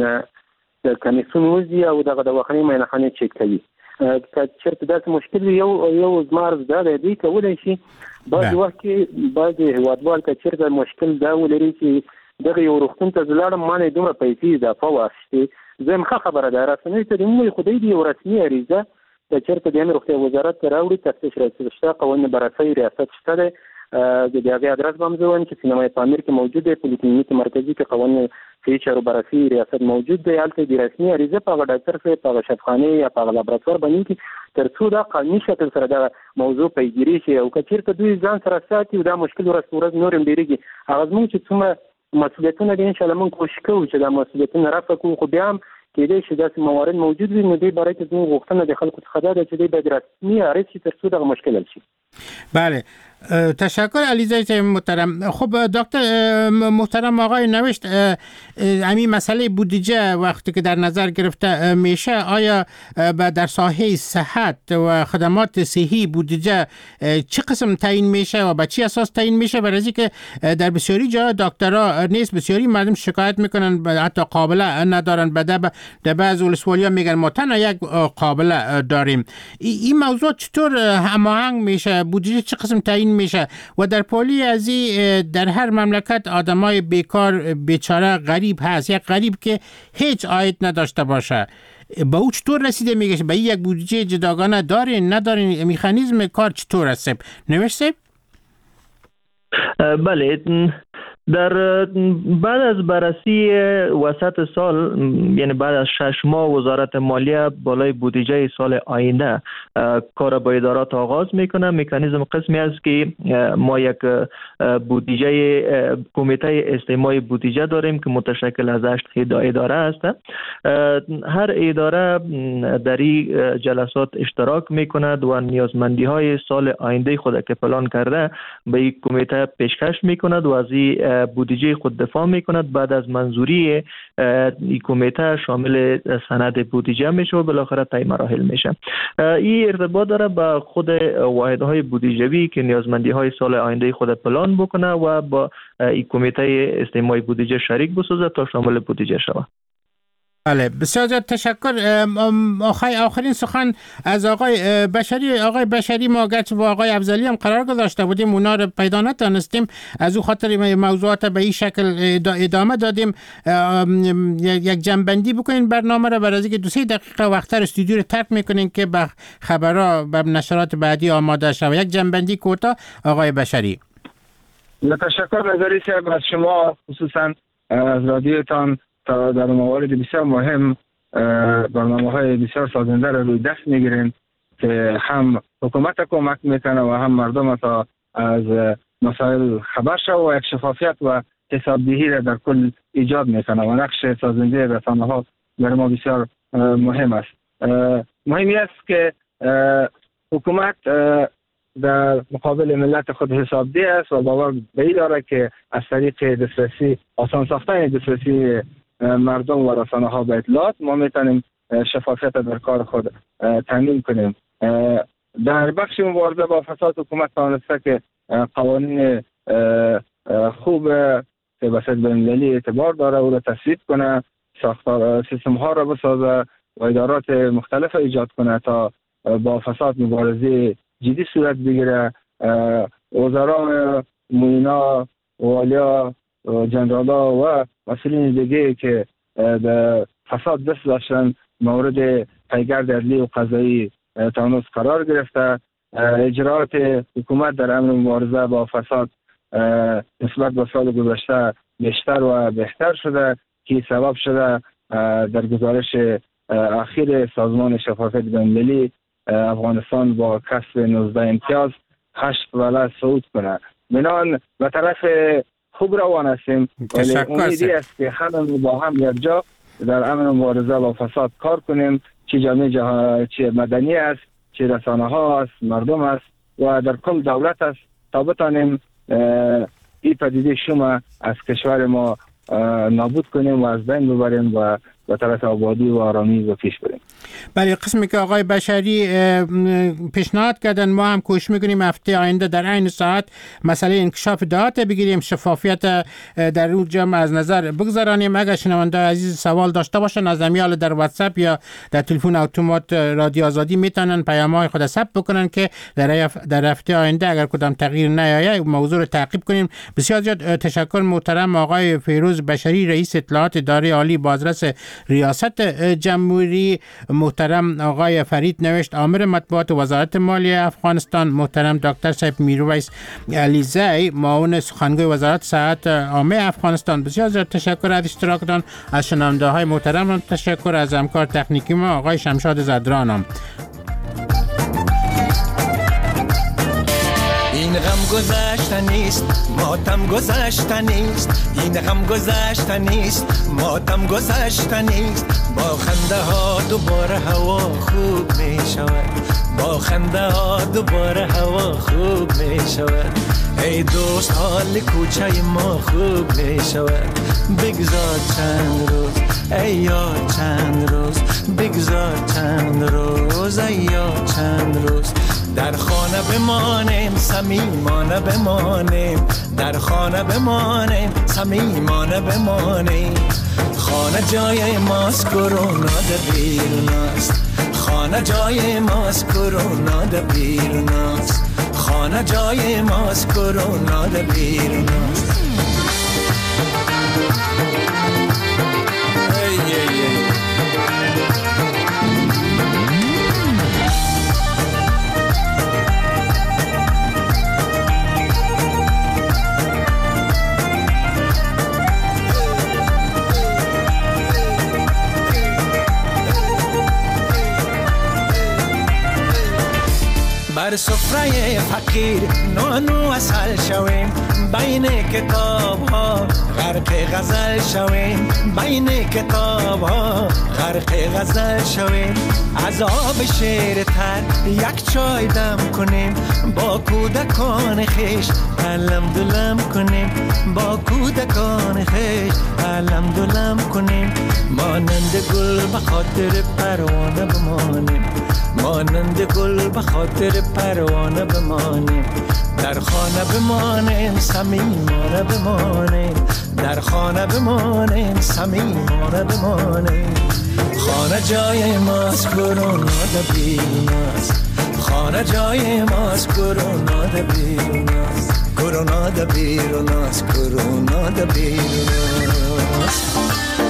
کمیسیون وځي او دغه دواخانې معاینخانې چک کوي. که چېرته داسې مشکل وي یو زما عرض دا دی دوی کولی شي بعضې وخت کې بعضې هېوادوال که چېرته مشکل دا ولري چې دغه یو روغتون ته زه لاړم ما نه یې دومره پیسې اضافه واخیستې، زه یم ښه خبره ده رسنیو ته دې ووایي خو دوی د یو رسمي عریضه که چېرته د امن روغتیا وزارت ته راوړي، تفتیش ریاست شته، قوانین بررسۍ ریاست شته دی، د هغې ادرس به هم زه وایم چې سینمای پامیر کې موجود دی، پولیکلینیک مرکزي کې قوانین صحي چارو بررسي ریاست موجود دی، هلته د رسمي عریضه په هغه ډاکټر صاحب په هغه شفاخانې یا په هغه لابراتوار باندې کې تر څو دا قانوني شکل سره دغه موضوع پیگیري شي. او که چېرته دوی ځان سره ساتي او دا مشکل ورځ په ورځ نور هم ډېرېږي، هغه زموږ چې څومره مسؤلیتونه دي انشاءالله موږ کوشش کوو چې دا مسؤلیتونه رفع کړو، خو بیا هم کېدای شي داسې موارد موجود وي، نو دې باره کې زموږ غوښتنه د خلکو څخه دا ده چې دوی باید رسمي عریض شي تر څو دغه مشکل حل شي. بله، تشکر علیزی محترم. خب دکتر محترم آقای نوشت، همین مسئله بودجه وقتی که در نظر گرفته میشه، آیا در ساحه صحت و خدمات صحی بودجه چه قسم تعیین میشه و به چه اساس تعیین میشه؟ برای اینکه در بسیاری جا دکترها نیست، بسیاری مردم شکایت میکنن حتی قابله ندارن، در بعض ولسوالی‌ها میگن ما تنها یک قابله داریم. این موضوع چطور هماهنگ میشه؟ بودجه چه قسم تعیین میشه؟ و در پالی از در هر مملکت آدمای بیکار بیچاره غریب هست، یک غریب که هیچ عاید نداشته باشه، به او چطور رسیده میگه؟ به یک بودجه جداگانه دارین ندارین؟ مکانیزم کار چطور است؟ نوشته؟ بله، در بعد از بررسی وسط سال، یعنی بعد از 6 ماه، وزارت مالیه بالای بودجه سال آینده کار با ادارات آغاز میکنه. مکانیزم قسمی است که ما یک بودجه کمیته استماع بودجه داریم که متشکل از 8 اداره است. هر اداره در این جلسات اشتراک میکند و نیازمندی های سال آینده خود که پلان کرده به این کمیته پیشکش میکند و از این بودجه خود دفاع میکند. بعد از منظوری این کمیته شامل سند بودجه میشه و بالاخره طی مراحل میشه. این ارتباط داره با خود واحدهای بودجوی که نیازمندی های سال آینده خود پلان بکنه و با این کمیته استماع بودجه شریک بسازه تا شامل بودجه شود. بله، بسیار زیاد تشکر. آخرین سخن از آقای بشری. آقای بشری، ما گرچه با آقای افضلی هم قرار گذاشته بودیم، اونا رو پیدا نتونستیم، از او خاطر موضوعات به این شکل ادامه دادیم. یک جنبندی بکنین برنامه رو، برای اینکه 2-3 دقیقه وقتر استودیو رو ترک میکنین که به خبرها و نشرات بعدی آماده شود. یک جنبندی کوتاه آقای بشری. تشکر نظری صاحب از شما، خصوصا از رادیوتان تا در موارد بسیار مهم برنامه‌های بسیار سازنده را روی دست میگیرین که هم حکومت کمک میکنه و هم مردم تا از مسائل خبر شد و یک شفافیت و حسابدهی را در کل ایجاد میکنه و نقش سازنده رسانه‌ها در ما بسیار مهم است. مهمی است که حکومت در مقابل ملت خود حسابدهی است و باور به این داره که از طریق دسترسی، آسان ساختن دسترسی مردم و رسانه ها به اطلاعات ما میتونیم شفافیت در کار خود تامین کنیم. در بخش مبارزه با فساد حکومت توانسته که قوانین خوب که به صورت بین‌المللی اعتبار داره او را تصویب کنه، ساختار سیستم ها را بسازه و ادارات مختلف ایجاد کنه تا با فساد مبارزه جدی صورت بگیره. وزرا، معینا، والیا، جنرالا و مسئولین دیگه که در فساد دست داشتن مورد پیگرد عدلی و قضایی تانوس قرار گرفته. اجرات حکومت در امر مبارزه با فساد نسبت به سال گذشته بیشتر و بهتر شده که سبب شده در گزارش اخیر سازمان شفافیت بین‌المللی افغانستان با کسب 19 امتیاز 8 ولایت صعود کنه. بنان به طرف خوب روان هستیم، ولی امیدی است که همه با هم یک جا در امر مبارزه با فساد کار کنیم، چه جامعه چه مدنی است، چه رسانه ها است، مردم است و در کل دولت است تا بتانیم این پدیده شما از کشور ما نابود کنیم و از بین ببریم و به طرف آبادی و آرامی و پیش بریم. بله، قسمی که آقای بشری پیشنهاد کردن ما هم کوشش میکنیم هفته آینده در عین ساعت مسئله انکشاف داده بگیریم، شفافیت در اون جمع از نظر بگذارانیم. اگر شنونده عزیز سوال داشته باشن از امیال در واتساپ یا در تلفن اتومات رادیو آزادی میتونن پیام‌های خود ثبت بکنن که در هفته آینده اگر کدام تغییر نیاید موضوع رو تعقیب کنیم. بسیار زیاد تشکر محترم آقای فیروز بشری، رئیس اطلاعات اداره عالی بازرس ریاست جمهوری، محترم آقای فرید نوشت آمر مطبوعات وزارت مالیه افغانستان، محترم دکتر صاحب میرویس علیزی معاون سخنگوی وزارت صحت عامه افغانستان. بسیار زیاد تشکر از اشتراکتان. از شنونده های محترم تشکر. از همکار تکنیکی ما آقای شمشاد زدرانم. این غم گذشته نیست، ماتم گذشته نیست. این غم گذشته نیست، ماتم گذشته نیست. با خنده ها دوباره هوا خوب می شود. با خنده ها دوباره هوا خوب می شود. ای دوست حال کوچه ما خوب می شود. بگذار چند روز ای یار، چند روز بگذار چند روز ای یار، چند روز در خانه بمانیم، صمیمانه بمانیم. در خانه بمانیم، صمیمانه بمانیم. خانه جای ماست، کرونا در بیروناست. خانه جای ماست، کرونا در بیروناست. خانه جای ماست، کرونا در بیروناست. بر سفره فقیر نان و عسل شویم، بین کتاب ها غرق غزل شویم، بین کتاب ها غرق غزل شویم. از آب شیر تر یک چای دم کنیم، با کودکان خیش علم دلم کنیم، با کودکان خیش علم دلم کنیم. مانند گل به خاطر پروانه بمانیم، مانند گل به خاطر پروانه بمانیم. در خانه بمانیم صمیمانه بمانیم، در خانه بمانیم صمیمانه بمانیم. خانه جای ماست کرونا ده بیرون است، خانه جای ماست کرونا ده بیرون است، کرونا ده بیرون است، کرونا ده بیرون است.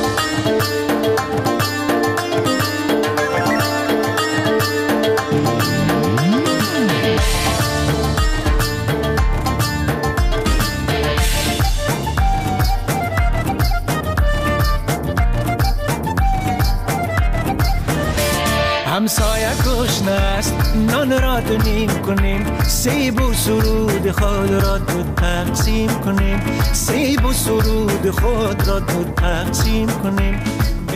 همسایه گشنه است نان را دو نیم کنیم، سیب و سرود خود را دو تقسیم کنیم، سیب و سرود خود را دو تقسیم کنیم.